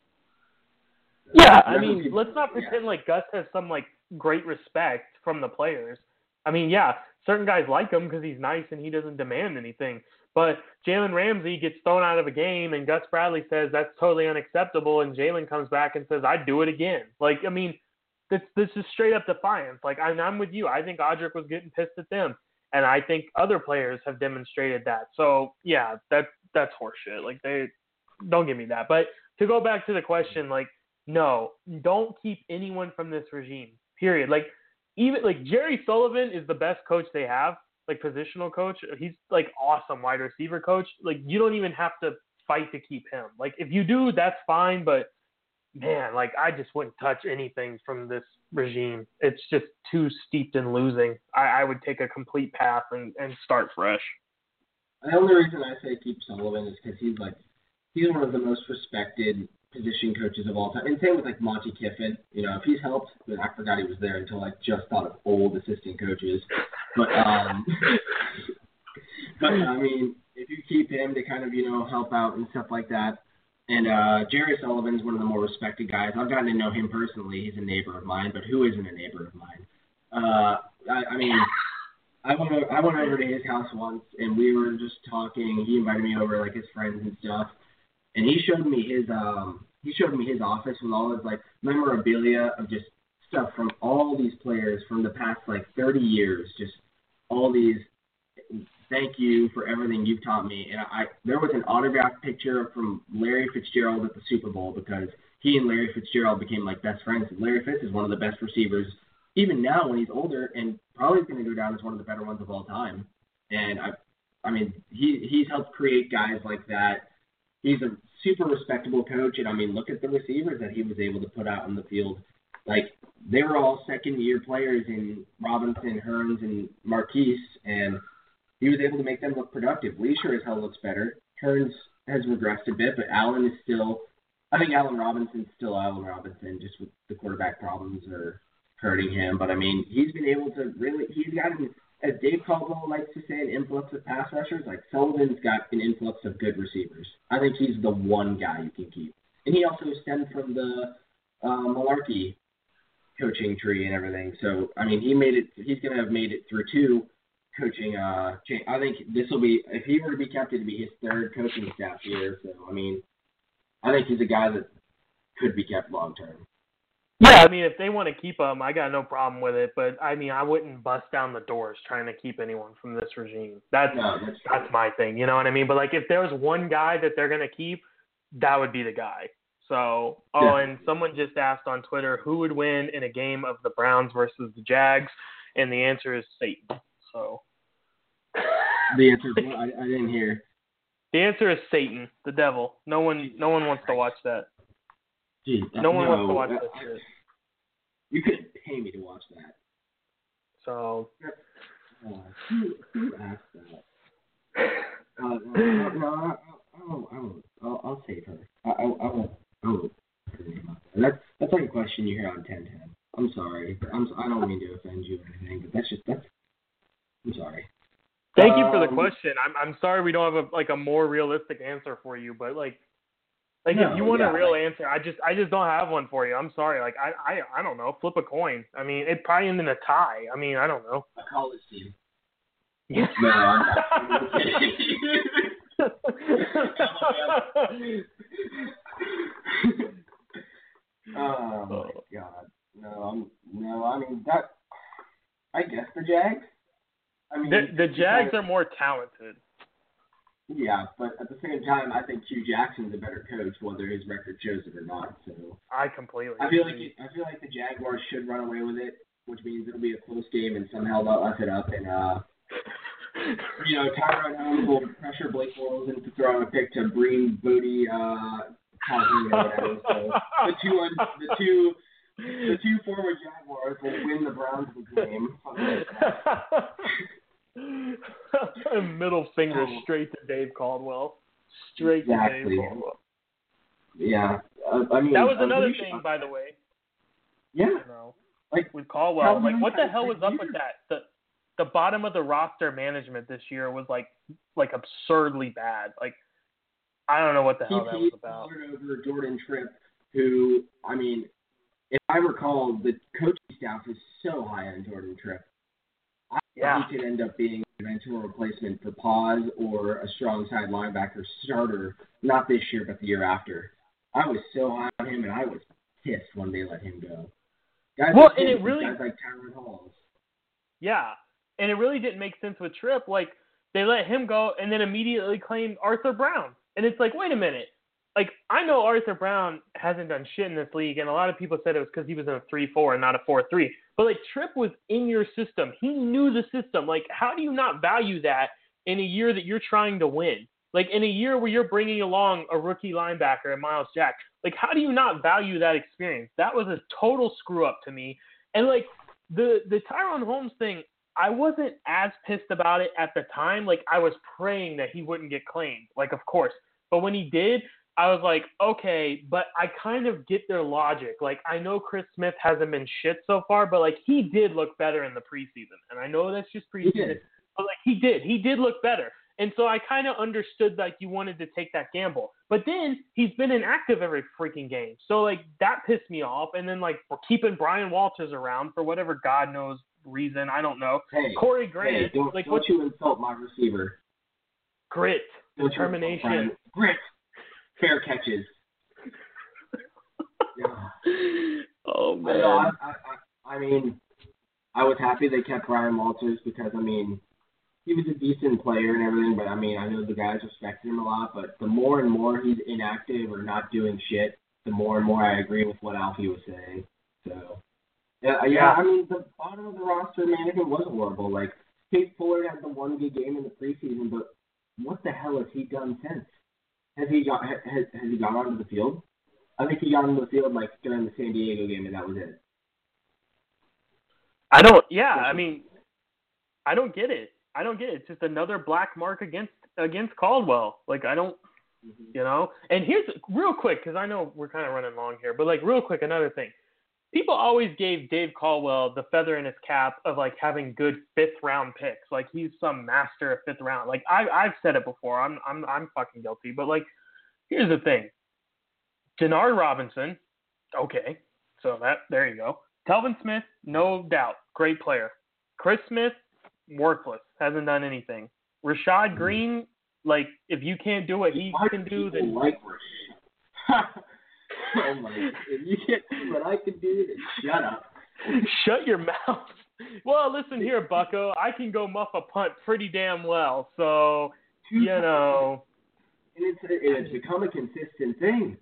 So, yeah, I mean, people, let's not pretend yeah. like Gus has some, like, great respect from the players. I mean, yeah, certain guys like him because he's nice and he doesn't demand anything. But Jalen Ramsey gets thrown out of a game and Gus Bradley says that's totally unacceptable, and Jalen comes back and says, I'd do it again. Like, I mean, this this is straight up defiance. Like, I'm, I'm with you. I think Audric was getting pissed at them, and I think other players have demonstrated that. So, yeah, that that's horseshit. Like, they don't give me that. But to go back to the question, like, no, don't keep anyone from this regime, period. Like, even like Jerry Sullivan is the best coach they have, like positional coach. He's like awesome wide receiver coach. Like, you don't even have to fight to keep him. Like, if you do, that's fine. But man, like, I just wouldn't touch anything from this regime. It's just too steeped in losing. I, I would take a complete path and, and start fresh. The only reason I say keep Sullivan is because he's like he's one of the most respected position coaches of all time. And same with like Monty Kiffin. You know, if he's helped, but I forgot he was there until I just thought of old assistant coaches. But um but I mean, if you keep him to kind of, you know, help out and stuff like that. And uh Jerry Sullivan's one of the more respected guys. I've gotten to know him personally. He's a neighbor of mine, but who isn't a neighbor of mine? Uh I, I mean I went over, I went over to his house once and we were just talking. He invited me over, like his friends and stuff. And he showed me his um he showed me his office with all his like memorabilia of just stuff from all these players from the past like thirty years, just all these thank you for everything you've taught me. And I there was an autographed picture from Larry Fitzgerald at the Super Bowl because he and Larry Fitzgerald became like best friends. And Larry Fitz is one of the best receivers even now when he's older, and probably going to go down as one of the better ones of all time. And I I mean he he's helped create guys like that. He's a super respectable coach, and I mean, look at the receivers that he was able to put out in the field. Like, they were all second-year players in Robinson, Hearns, and Marquise, and he was able to make them look productive. Lee sure as hell looks better. Hearns has regressed a bit, but Allen is still I think Allen Robinson's still Allen Robinson, just with the quarterback problems are hurting him. But I mean, he's been able to really. He's gotten, as Dave Caldwell likes to say, an influx of pass rushers. Like Sullivan's got an influx of good receivers. I think he's the one guy you can keep. And he also stemmed from the uh, Malarkey coaching tree and everything. So I mean, he made it. He's going to have made it through two coaching. Uh, I think this will be, if he were to be kept, it'd be his third coaching staff year. So I mean, I think he's a guy that could be kept long term. Yeah, I mean, if they want to keep him, I got no problem with it. But I mean, I wouldn't bust down the doors trying to keep anyone from this regime. That's no, that's, that's my thing. You know what I mean? But like, if there was one guy that they're gonna keep, that would be the guy. So, oh, yeah. And someone just asked on Twitter who would win in a game of the Browns versus the Jags, and the answer is Satan. So the answer is what? I, I didn't hear. The answer is Satan, the devil. No one, no one wants to watch that. Jeez, no one no, wants to watch that shit. You couldn't pay me to watch that. So. Uh, who, who asked that? Uh, no, no, no, I, I, won't, I won't. I'll, I'll save her. I, I, I won't. I won't put her name out there. That's that's like a question you hear on ten ten. I'm sorry. I'm. I don't mean to offend you or anything, but that's just that's. I'm sorry. Thank you for the um, question. I'm I'm sorry we don't have a like a more realistic answer for you, but like like no, if you want yeah, a real like, answer, I just I just don't have one for you. I'm sorry. Like I I, I don't know. Flip a coin. I mean, it probably ended in a tie. I mean, I don't know. A college team. Yeah. No, I'm not. I'm kidding. Oh my God. No, I'm no. I mean that. I guess the Jags. I mean, the the Jags because, are more talented. Yeah, but at the same time, I think Hugh Jackson's a better coach, whether his record shows it or not. So I completely. I feel like agree. it, I feel like the Jaguars should run away with it, which means it'll be a close game, and somehow they'll F it up, and uh, you know, Tyrone Holmes will pressure Blake Bortles into throwing a pick to Breen Booty, uh, Cosby or whatever. So the two, the two. The two former Jaguars will win the Browns game. Middle finger straight to Dave Caldwell. Straight exactly. to Dave Caldwell. Yeah. Uh, I mean, that was another sure. thing, by the way. Yeah. You know, like with Caldwell, like what the hell was up with that? The the bottom of the roster management this year was like like absurdly bad. Like I don't know what the hell that was about. He over Jordan Tripp, who I mean. If I recall, the coaching staff is so high on Jordan Tripp. I yeah. think he could end up being a eventual replacement for Paz or a strong side linebacker starter, not this year, but the year after. I was so high on him, and I was pissed when they let him go. Guys well, like and him, it really, guys like Tyrone Halls. Yeah, and it really didn't make sense with Tripp. Like, they let him go and then immediately claimed Arthur Brown. And it's like, wait a minute. Like, I know Arthur Brown hasn't done shit in this league, and a lot of people said it was because he was in a three four and not a four three. But, like, Tripp was in your system. He knew the system. Like, how do you not value that in a year that you're trying to win? Like, in a year where you're bringing along a rookie linebacker and Miles Jack, like, how do you not value that experience? That was a total screw-up to me. And, like, the, the Tyrone Holmes thing, I wasn't as pissed about it at the time. Like, I was praying that he wouldn't get claimed. Like, of course. But when he did, I was like, okay, but I kind of get their logic. Like, I know Chris Smith hasn't been shit so far, but, like, he did look better in the preseason. And I know that's just preseason, but, like, he did. He did look better. And so I kind of understood, like, you wanted to take that gamble. But then he's been inactive every freaking game. So, like, that pissed me off. And then, like, we're keeping Brian Walters around for whatever God knows reason. I don't know. Hey, Corey Grant. Hey, don't, like, don't what you insult my receiver. Grit. Don't Determination. Grit. Fair catches. Yeah. Oh, man. I, I, I, I mean, I was happy they kept Brian Walters because, I mean, he was a decent player and everything, but, I mean, I know the guys respected him a lot, but the more and more he's inactive or not doing shit, the more and more I agree with what Alfie was saying. So, yeah, yeah, Yeah. I mean, the bottom of the roster management was horrible. Like, Tate Fuller had the one good game in the preseason, but what the hell has he done since? Has he got has, has he gone onto the field? I think he got onto the field like during the San Diego game, and that was it. I don't. Yeah, I mean, I don't get it. I don't get it. It's just another black mark against against Caldwell. Like I don't. Mm-hmm. You know? And here's, real quick, because I know we're kind of running long here, but, like, real quick, another thing. People always gave Dave Caldwell the feather in his cap of, like, having good fifth-round picks. Like, he's some master of fifth round. Like, I, I've said it before. I'm, I'm, I'm fucking guilty. But, like, here's the thing. Denard Robinson, okay. So, that there you go. Telvin Smith, no doubt. Great player. Chris Smith, worthless. Hasn't done anything. Rashad Green, like, if you can't do what he Why can do do, then... like Rashad? Oh, my God. If you can't do what I can do, then shut up. Shut your mouth. Well, listen here, Bucko. I can go muff a punt pretty damn well. So, you know. And it's, it's become a consistent thing.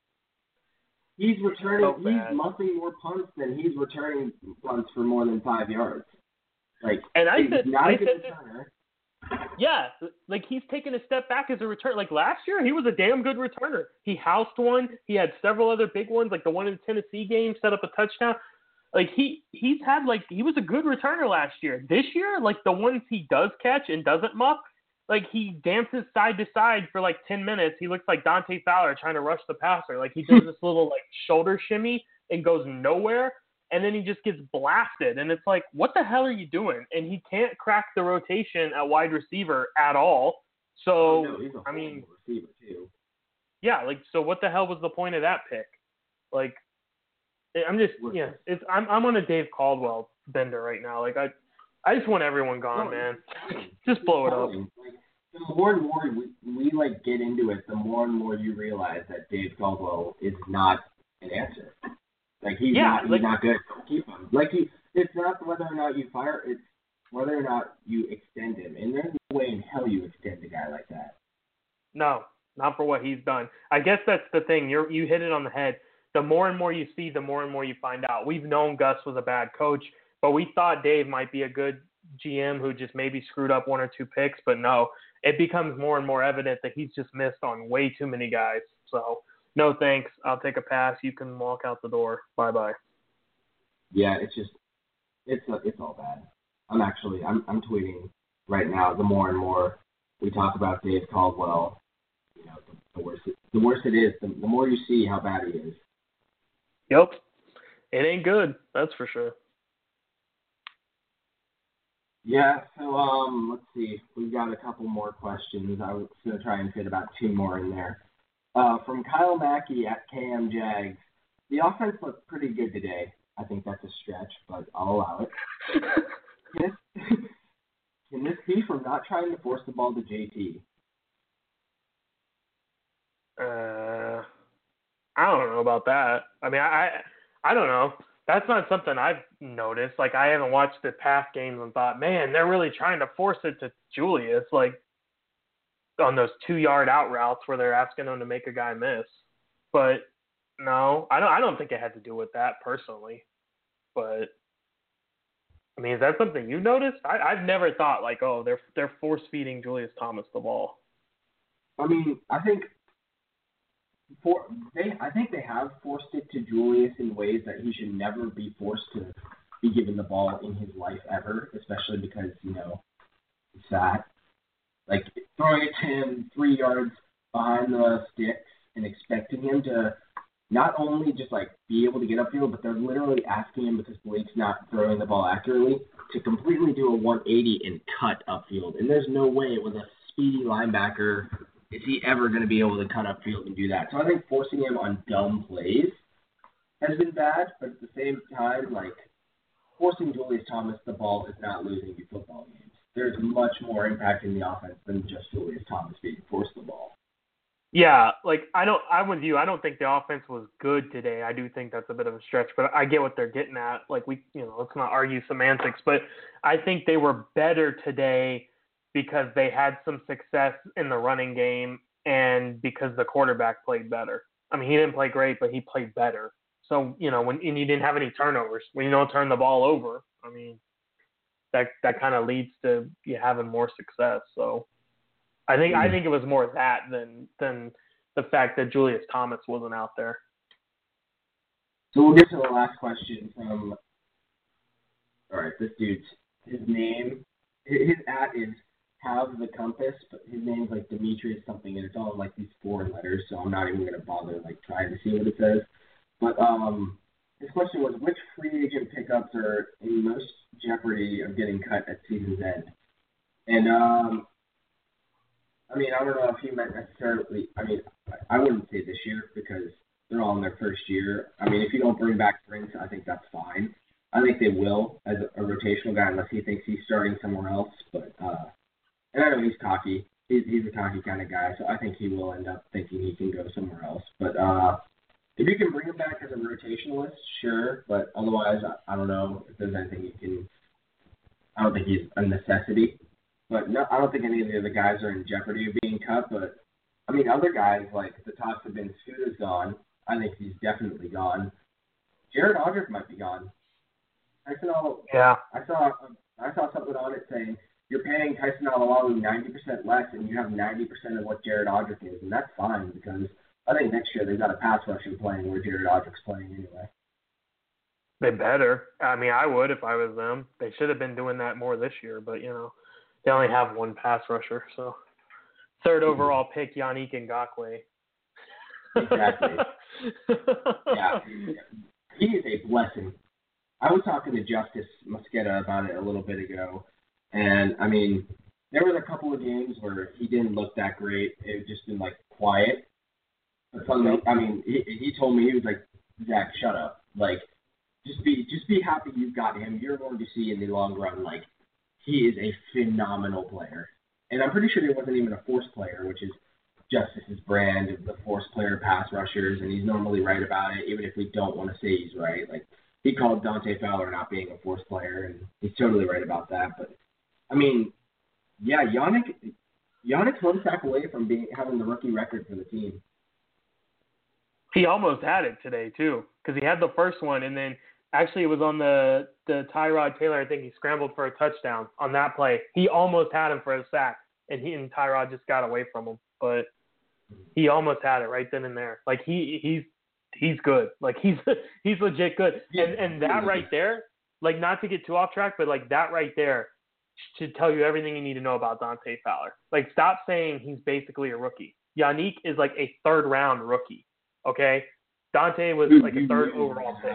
He's returning, so he's muffing more punts than he's returning punts for more than five yards. Like, and I he's said, not I a good said returner. Yeah, like he's taken a step back as a return. Like last year, he was a damn good returner. He housed one. He had several other big ones, like the one in the Tennessee game, set up a touchdown. Like he he's had like he was a good returner last year. This year, like the ones he does catch and doesn't muff, like he dances side to side for like ten minutes. He looks like Dante Fowler trying to rush the passer. Like he does this little like shoulder shimmy and goes nowhere. And then he just gets blasted. And it's like, what the hell are you doing? And he can't crack the rotation at wide receiver at all. So, oh, no, he's a I mean, receiver too. Yeah, like, so what the hell was the point of that pick? Like, I'm just, yeah, it's, I'm, I'm on a Dave Caldwell bender right now. Like, I, I just want everyone gone, no, man. Just blow it up. Like, the more and more we, we, like, get into it, the more and more you realize that Dave Caldwell is not an answer. Like, he's, yeah, not, he's like, not good. Keep him. Like, he, it's not whether or not you fire, it's whether or not you extend him. And there's no way in hell you extend a guy like that. No, not for what he's done. I guess that's the thing. You you hit it on the head. The more and more you see, the more and more you find out. We've known Gus was a bad coach, but we thought Dave might be a good G M who just maybe screwed up one or two picks. But no, it becomes more and more evident that he's just missed on way too many guys. So, no thanks. I'll take a pass. You can walk out the door. Bye-bye. Yeah, it's just, it's it's all bad. I'm actually, I'm I'm tweeting right now. The more and more we talk about Dave Caldwell, you know, the, the worse it, the worse it is. The, the more you see how bad he is. Yep, it ain't good. That's for sure. Yeah. So um, let's see. We've got a couple more questions. I was gonna try and fit about two more in there. Uh, from Kyle Mackey at K M Jags, the offense looked pretty good today. I think that's a stretch, but I'll allow it. Can this, can this be from not trying to force the ball to J T? Uh, I don't know about that. I mean, I, I don't know. That's not something I've noticed. Like, I haven't watched the past games and thought, man, they're really trying to force it to Julius. Like, on those two-yard out routes where they're asking them to make a guy miss. But no, I don't I don't think it had to do with that personally. But I mean, is that something you noticed? I, I've never thought like, oh, they're they're force feeding Julius Thomas the ball. I mean, I think for they I think they have forced it to Julius in ways that he should never be forced to be given the ball in his life ever, especially because, you know, he's fat. Like, throwing it to him three yards behind the sticks and expecting him to not only just, like, be able to get upfield, but they're literally asking him, because Blake's not throwing the ball accurately, to completely do a one eighty and cut upfield. And there's no way with a speedy linebacker is he ever going to be able to cut upfield and do that. So I think forcing him on dumb plays has been bad, but at the same time, like, forcing Julius Thomas the ball is not losing you football games. There's much more impact in the offense than just Julius Thomas being forced the ball. Yeah, like I don't. I'm with you. I don't think the offense was good today. I do think that's a bit of a stretch, but I get what they're getting at. Like we, you know, let's not argue semantics, but I think they were better today because they had some success in the running game and because the quarterback played better. I mean, he didn't play great, but he played better. So you know, when and you didn't have any turnovers, when you don't turn the ball over, I mean. That that kind of leads to you having more success. So I think mm-hmm. I think it was more that than than the fact that Julius Thomas wasn't out there. So we'll get to the last question from. All right, this dude's his name, his at is have the compass, but his name's like Demetrius something, and it's all in like these four letters, so I'm not even gonna bother like trying to see what it says. But um, his question was, which free agent pickups are in most jeopardy of getting cut at season's end? And um, I mean, I don't know if he meant necessarily. I mean, I wouldn't say this year because they're all in their first year. I mean, if you don't bring back Prince, I think that's fine. I think they will as a, a rotational guy unless he thinks he's starting somewhere else. But uh, and I know he's cocky. He's, he's a cocky kind of guy, so I think he will end up thinking he can go somewhere else. But uh, if you can bring him back as a rotationalist, sure. But otherwise, I, I don't know if there's anything you can. I don't think he's a necessity. But no, I don't think any of the other guys are in jeopardy of being cut. But I mean, other guys like the talks have been Scooter's gone. I think he's definitely gone. Jared Aldridge might be gone. I saw, yeah. I saw, I saw something on it saying you're paying Tyson Alualu ninety percent less, and you have ninety percent of what Jared Aldridge is, and that's fine because I think next year they've got a pass rusher playing where Jared Aldridge's playing anyway. They better. I mean, I would if I was them. They should have been doing that more this year, but you know, they only have one pass rusher. So, third overall pick, Yannick Ngakoue. Exactly. yeah, he is a blessing. I was talking to Justice Mosqueda about it a little bit ago, and I mean, there was a couple of games where he didn't look that great. It just been like quiet. But suddenly, I mean, he, he told me, he was like, Zach, shut up. Like, just be just be happy you've got him. You're going to see in the long run, like, he is a phenomenal player. And I'm pretty sure he wasn't even a force player, which is Justice's brand of the force player pass rushers, and he's normally right about it, even if we don't want to say he's right. Like, he called Dante Fowler not being a force player, and he's totally right about that. But, I mean, yeah, Yannick, Yannick's one sack away from being having the rookie record for the team. He almost had it today, too, because he had the first one, and then actually it was on the, the Tyrod Taylor. I think he scrambled for a touchdown on that play. He almost had him for a sack, and he and Tyrod just got away from him. But he almost had it right then and there. Like, he he's he's good. Like, he's he's legit good. And and that right there, like, not to get too off track, but, like, that right there should tell you everything you need to know about Dante Fowler. Like, stop saying he's basically a rookie. Yannick is, like, a third-round rookie, okay? Dante was, Dude, like, a third overall pick.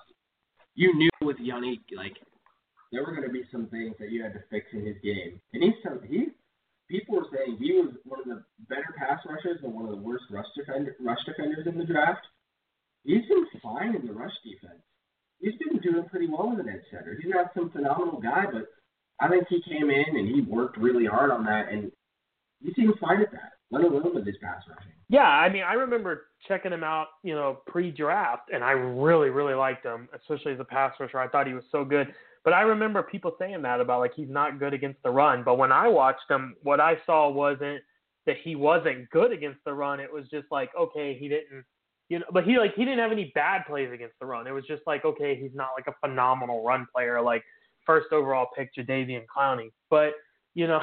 You knew with Yannick, like, there were going to be some things that you had to fix in his game. And he's some, he, people were saying he was one of the better pass rushers and one of the worst rush, defender, rush defenders in the draft. He's been fine in the rush defense. He's been doing pretty well as an edge setter. He's not some phenomenal guy, but I think he came in and he worked really hard on that, and he seems fine at that, let alone with his pass rushing. Yeah, I mean, I remember checking him out, you know, pre-draft, and I really, really liked him, especially as a pass rusher. I thought he was so good. But I remember people saying that about, like, he's not good against the run. But when I watched him, what I saw wasn't that he wasn't good against the run. It was just like, okay, he didn't, you know, but he, like, he didn't have any bad plays against the run. It was just like, okay, he's not, like, a phenomenal run player, like first overall pick Jadeveon Clowney. But, you know,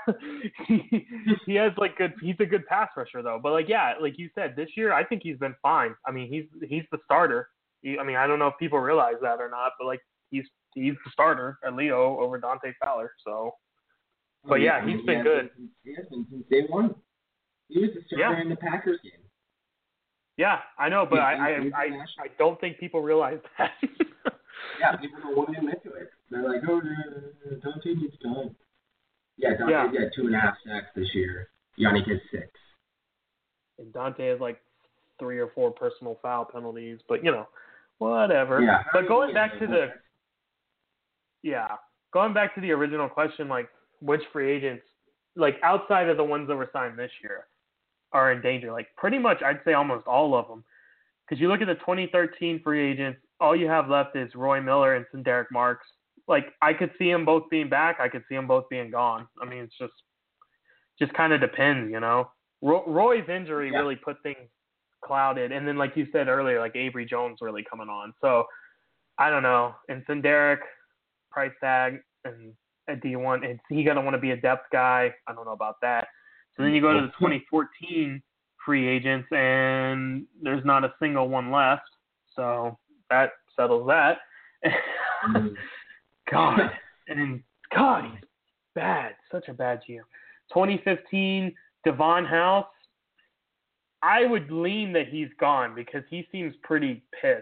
he, he has, like, good, he's a good pass rusher, though. But, like, yeah, like you said, this year, I think he's been fine. I mean, he's he's the starter. He, I mean, I don't know if people realize that or not, but, like, he's he's the starter at Leo over Dante Fowler. So, but, yeah, I mean, he's been he good. Been, he has been since day one. He was the starter Yeah. in the Packers game. Yeah, I know, but Yeah, I, I, I, I don't think people realize that. Yeah, people don't want him into it. They're like, oh, Dante needs time. Yeah, Dante Yeah. had two and a half sacks this year. Yannick has six. And Dante has like three or four personal foul penalties, but you know, whatever. Yeah. But going back to the, yeah, going back to the original question, like which free agents, like outside of the ones that were signed this year, are in danger? Like pretty much, I'd say almost all of them. Because you look at the twenty thirteen free agents, all you have left is Roy Miller and Senderick Marks. Like, I could see them both being back. I could see them both being gone. I mean, it's just just kind of depends, you know. Ro- Roy's injury yeah. really put things clouded. And then, like you said earlier, like Avery Jones really coming on. So, I don't know. And Senderick, price tag, and at D one, is he going to want to be a depth guy? I don't know about that. So then you go to the twenty fourteen free agents, and there's not a single one left. So that settles that. God. And then, God, he's bad, such a bad G M. twenty fifteen, Devon House. I would lean that he's gone because he seems pretty pissed.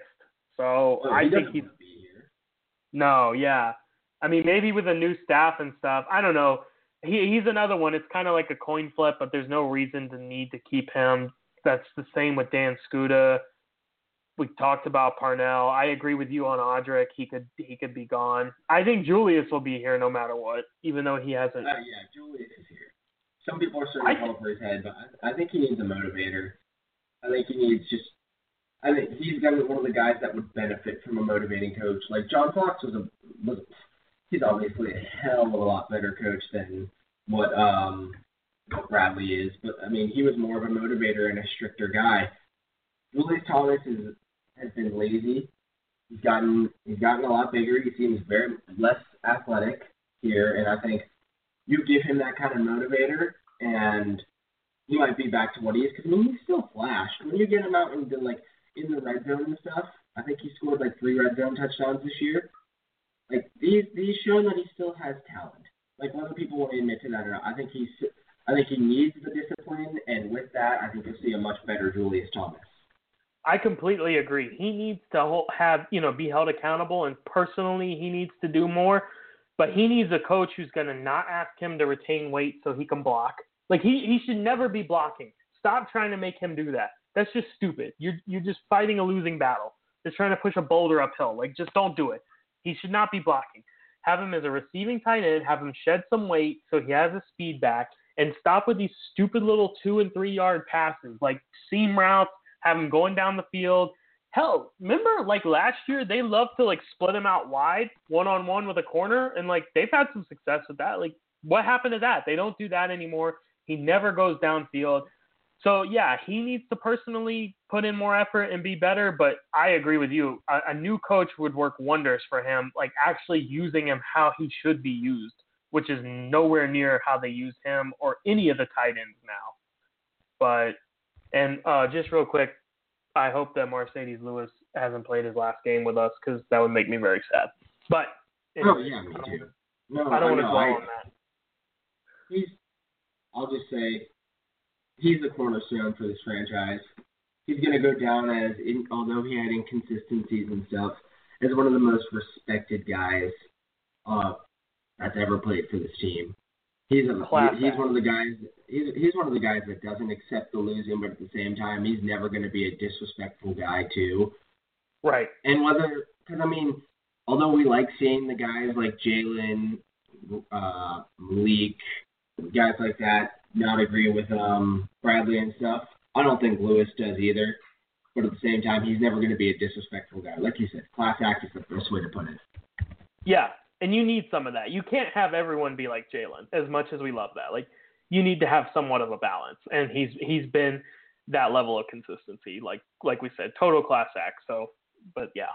So Oh, I he think doesn't he's want to be here. no, yeah. I mean, maybe with a new staff and stuff. I don't know. He he's another one. It's kind of like a coin flip, but there's no reason to need to keep him. That's the same with Dan Skuda. We talked about Parnell. I agree with you on Audric. He could he could be gone. I think Julius will be here no matter what, even though he hasn't. Uh, yeah, Julius is here. Some people are starting to I- call for his head, but I, I think he needs a motivator. I think he needs just. I think he's gonna be one of the guys that would benefit from a motivating coach. Like John Fox was a was. He's obviously a hell of a lot better coach than what um what Bradley is, but I mean he was more of a motivator and a stricter guy. Julius Thomas is has been lazy. He's gotten he's gotten a lot bigger. He seems very less athletic here, and I think you give him that kind of motivator, and he might be back to what he is. Because I mean, he's still flashed. When you get him out into like in the red zone and stuff, I think he scored like three red zone touchdowns this year. Like these these show that he still has talent. Like whether people want to admit to that or not, I think he's I think he needs the discipline, and with that, I think you'll see a much better Julius Thomas. I completely agree. He needs to have, you know, be held accountable, and personally, he needs to do more. But he needs a coach who's going to not ask him to retain weight so he can block. Like he, he should never be blocking. Stop trying to make him do that. That's just stupid. You're you're just fighting a losing battle. Just trying to push a boulder uphill. Like just don't do it. He should not be blocking. Have him as a receiving tight end. Have him shed some weight so he has his speed back, and stop with these stupid little two and three yard passes like seam routes. Have him going down the field. Hell, remember like last year they loved to like split him out wide, one on one with a corner, and like they've had some success with that. Like what happened to that? They don't do that anymore. He never goes downfield. So yeah, he needs to personally put in more effort and be better. But I agree with you. A, a new coach would work wonders for him. Like actually using him how he should be used, which is nowhere near how they use him or any of the tight ends now. But And uh, just real quick, I hope that Mercedes Lewis hasn't played his last game with us because that would make me very sad. But Oh yeah, me too. No, I don't want to no, dwell I, on that. He's. I'll just say, he's the cornerstone for this franchise. He's gonna go down as, in, although he had inconsistencies and stuff, as one of the most respected guys uh, that's ever played for this team. He's a, he, he's one of the guys. He's he's one of the guys that doesn't accept the losing, but at the same time, he's never going to be a disrespectful guy too. Right. And whether, because I mean, although we like seeing the guys like Jalen, uh, Malik, guys like that, not agree with um Bradley and stuff, I don't think Lewis does either. But at the same time, he's never going to be a disrespectful guy. Like you said, class act is the best way to put it. Yeah. And you need some of that. You can't have everyone be like Jalen, as much as we love that. Like, you need to have somewhat of a balance, and he's he's been that level of consistency. Like like we said, total class act. So, but yeah.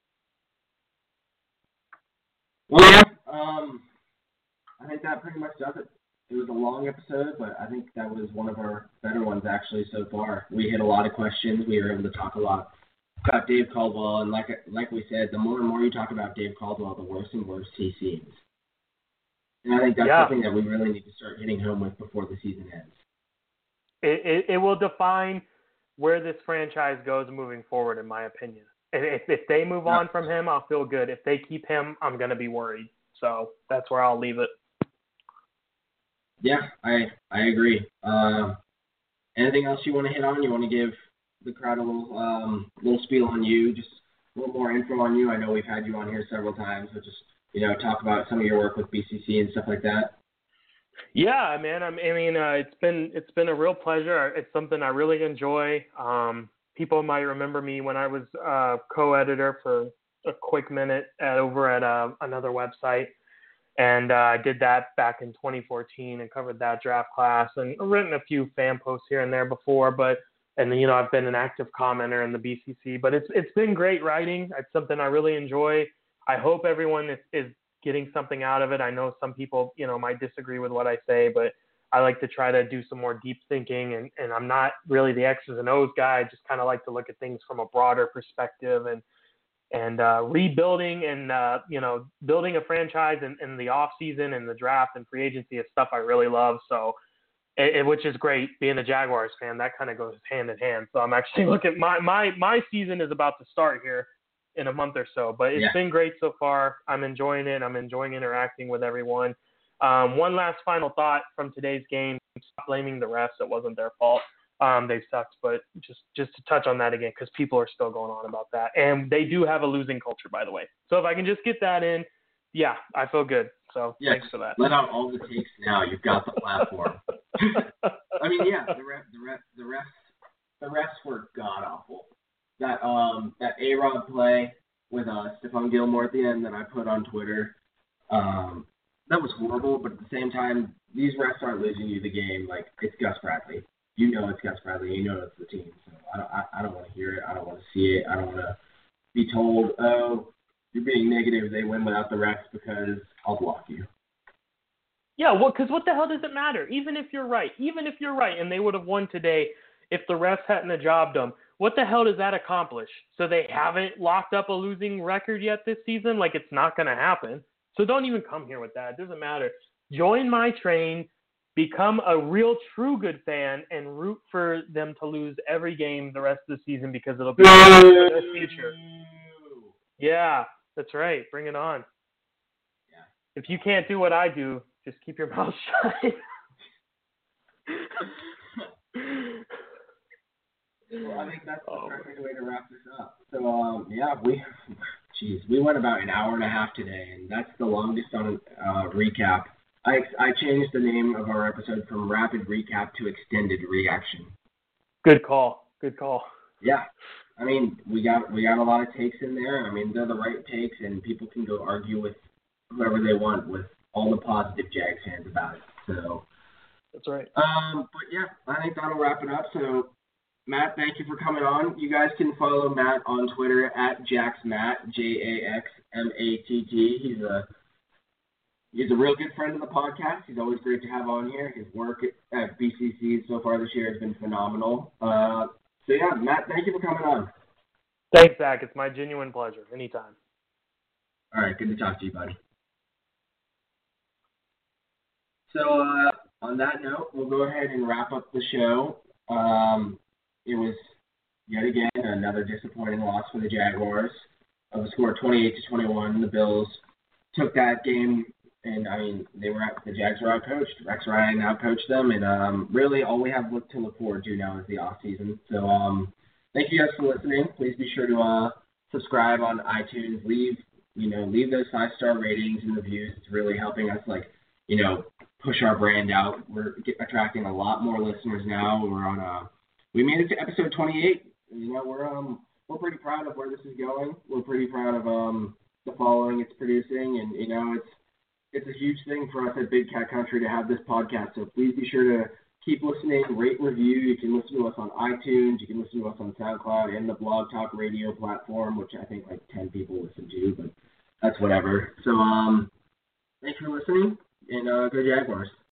Well, yeah. Um, I think that pretty much does it. It was a long episode, but I think that was one of our better ones actually so far. We hit a lot of questions. We were able to talk a lot about Dave Caldwell, and like like we said, the more and more you talk about Dave Caldwell, the worse and worse he seems. And I think that's yeah. something that we really need to start hitting home with before the season ends. It, it, it will define where this franchise goes moving forward, in my opinion. If, if they move on from him, I'll feel good. If they keep him, I'm going to be worried. So that's where I'll leave it. Yeah, I I agree. Uh, anything else you want to hit on? You want to give the crowd a little um, little spiel on you, just a little more info on you? I know we've had you on here several times, but just, you know, talk about some of your work with B C C and stuff like that. Yeah, man. I mean, uh, it's been it's been a real pleasure. It's something I really enjoy. Um, people might remember me when I was uh, co-editor for a quick minute at, over at uh, another website, and uh, I did that back in twenty fourteen and covered that draft class, and written a few fan posts here and there before. But and you know, I've been an active commenter in the B C C. But it's it's been great writing. It's something I really enjoy. I hope everyone is, is getting something out of it. I know some people, you know, might disagree with what I say, but I like to try to do some more deep thinking, and, and I'm not really the X's and O's guy. I just kind of like to look at things from a broader perspective and and uh, rebuilding and, uh, you know, building a franchise in, in the off season and the draft and free agency is stuff I really love. So, it, it, which is great. Being a Jaguars fan, that kind of goes hand in hand. So I'm actually looking. My my my season is about to start here in a month or so, but it's yeah. been great so far. I'm enjoying it. I'm enjoying interacting with everyone. Um, one last final thought from today's game: stop blaming the refs. It wasn't their fault. Um, they sucked, but just just to touch on that again, because people are still going on about that, and they do have a losing culture, by the way. So if I can just get that in, yeah, I feel good. So yeah, thanks for that. Let out all the takes now. You've got the platform. I mean, yeah, the ref, the ref, the refs, the refs were god awful. That um, that A-Rod play with uh, Stephon Gilmore at the end that I put on Twitter, um, that was horrible. But at the same time, these refs aren't losing you the game. Like, it's Gus Bradley. You know it's Gus Bradley. You know it's the team. So I don't, I, I don't want to hear it. I don't want to see it. I don't want to be told, oh, you're being negative. They win without the refs because I'll block you. Yeah, well, because what the hell does it matter? Even if you're right, even if you're right, and they would have won today if the refs hadn't jobbed them, what the hell does that accomplish? So they haven't locked up a losing record yet this season? Like, it's not going to happen. So don't even come here with that. It doesn't matter. Join my train, become a real true good fan, and root for them to lose every game the rest of the season because it'll be for their future. Yeah, that's right. Bring it on. Yeah. If you can't do what I do, just keep your mouth shut. Well, I think that's the oh. perfect way to wrap this up. So, um, yeah, we, geez, we went about an hour and a half today, and that's the longest on uh, recap. I I changed the name of our episode from Rapid Recap to Extended Reaction. Good call. Good call. Yeah. I mean, we got we got a lot of takes in there. I mean, they're the right takes, and people can go argue with whoever they want with all the positive Jags fans about it. So that's right. Um, but yeah, I think that'll wrap it up. So Matt, thank you for coming on. You guys can follow Matt on Twitter at JaxMatt, J A X M A T T. He's a he's a real good friend of the podcast. He's always great to have on here. His work at B C C so far this year has been phenomenal. Uh, so yeah, Matt, thank you for coming on. Thanks, Zach. It's my genuine pleasure. Anytime. All right, good to talk to you, buddy. So uh, on that note, we'll go ahead and wrap up the show. Um, it was, yet again, another disappointing loss for the Jaguars. Of a score of twenty-eight to twenty-one, the Bills took that game, and, I mean, they were out, the Jags were out-coached. Rex Ryan out-coached them, and um, really all we have look to look forward to now is the off-season. So um, thank you guys for listening. Please be sure to uh, subscribe on iTunes. Leave, you know, leave those five-star ratings and reviews. It's really helping us, like, you know, push our brand out. We're get, attracting a lot more listeners now. We're on a, we made it to episode twenty-eight. You know, we're um we're pretty proud of where this is going. We're pretty proud of um the following it's producing, and you know, it's it's a huge thing for us at Big Cat Country to have this podcast. So please be sure to keep listening, rate, review. You can listen to us on iTunes. You can listen to us on SoundCloud and the Blog Talk Radio platform, which I think like ten people listen to, but that's whatever. So um, thanks for listening. And uh, go Jaguars.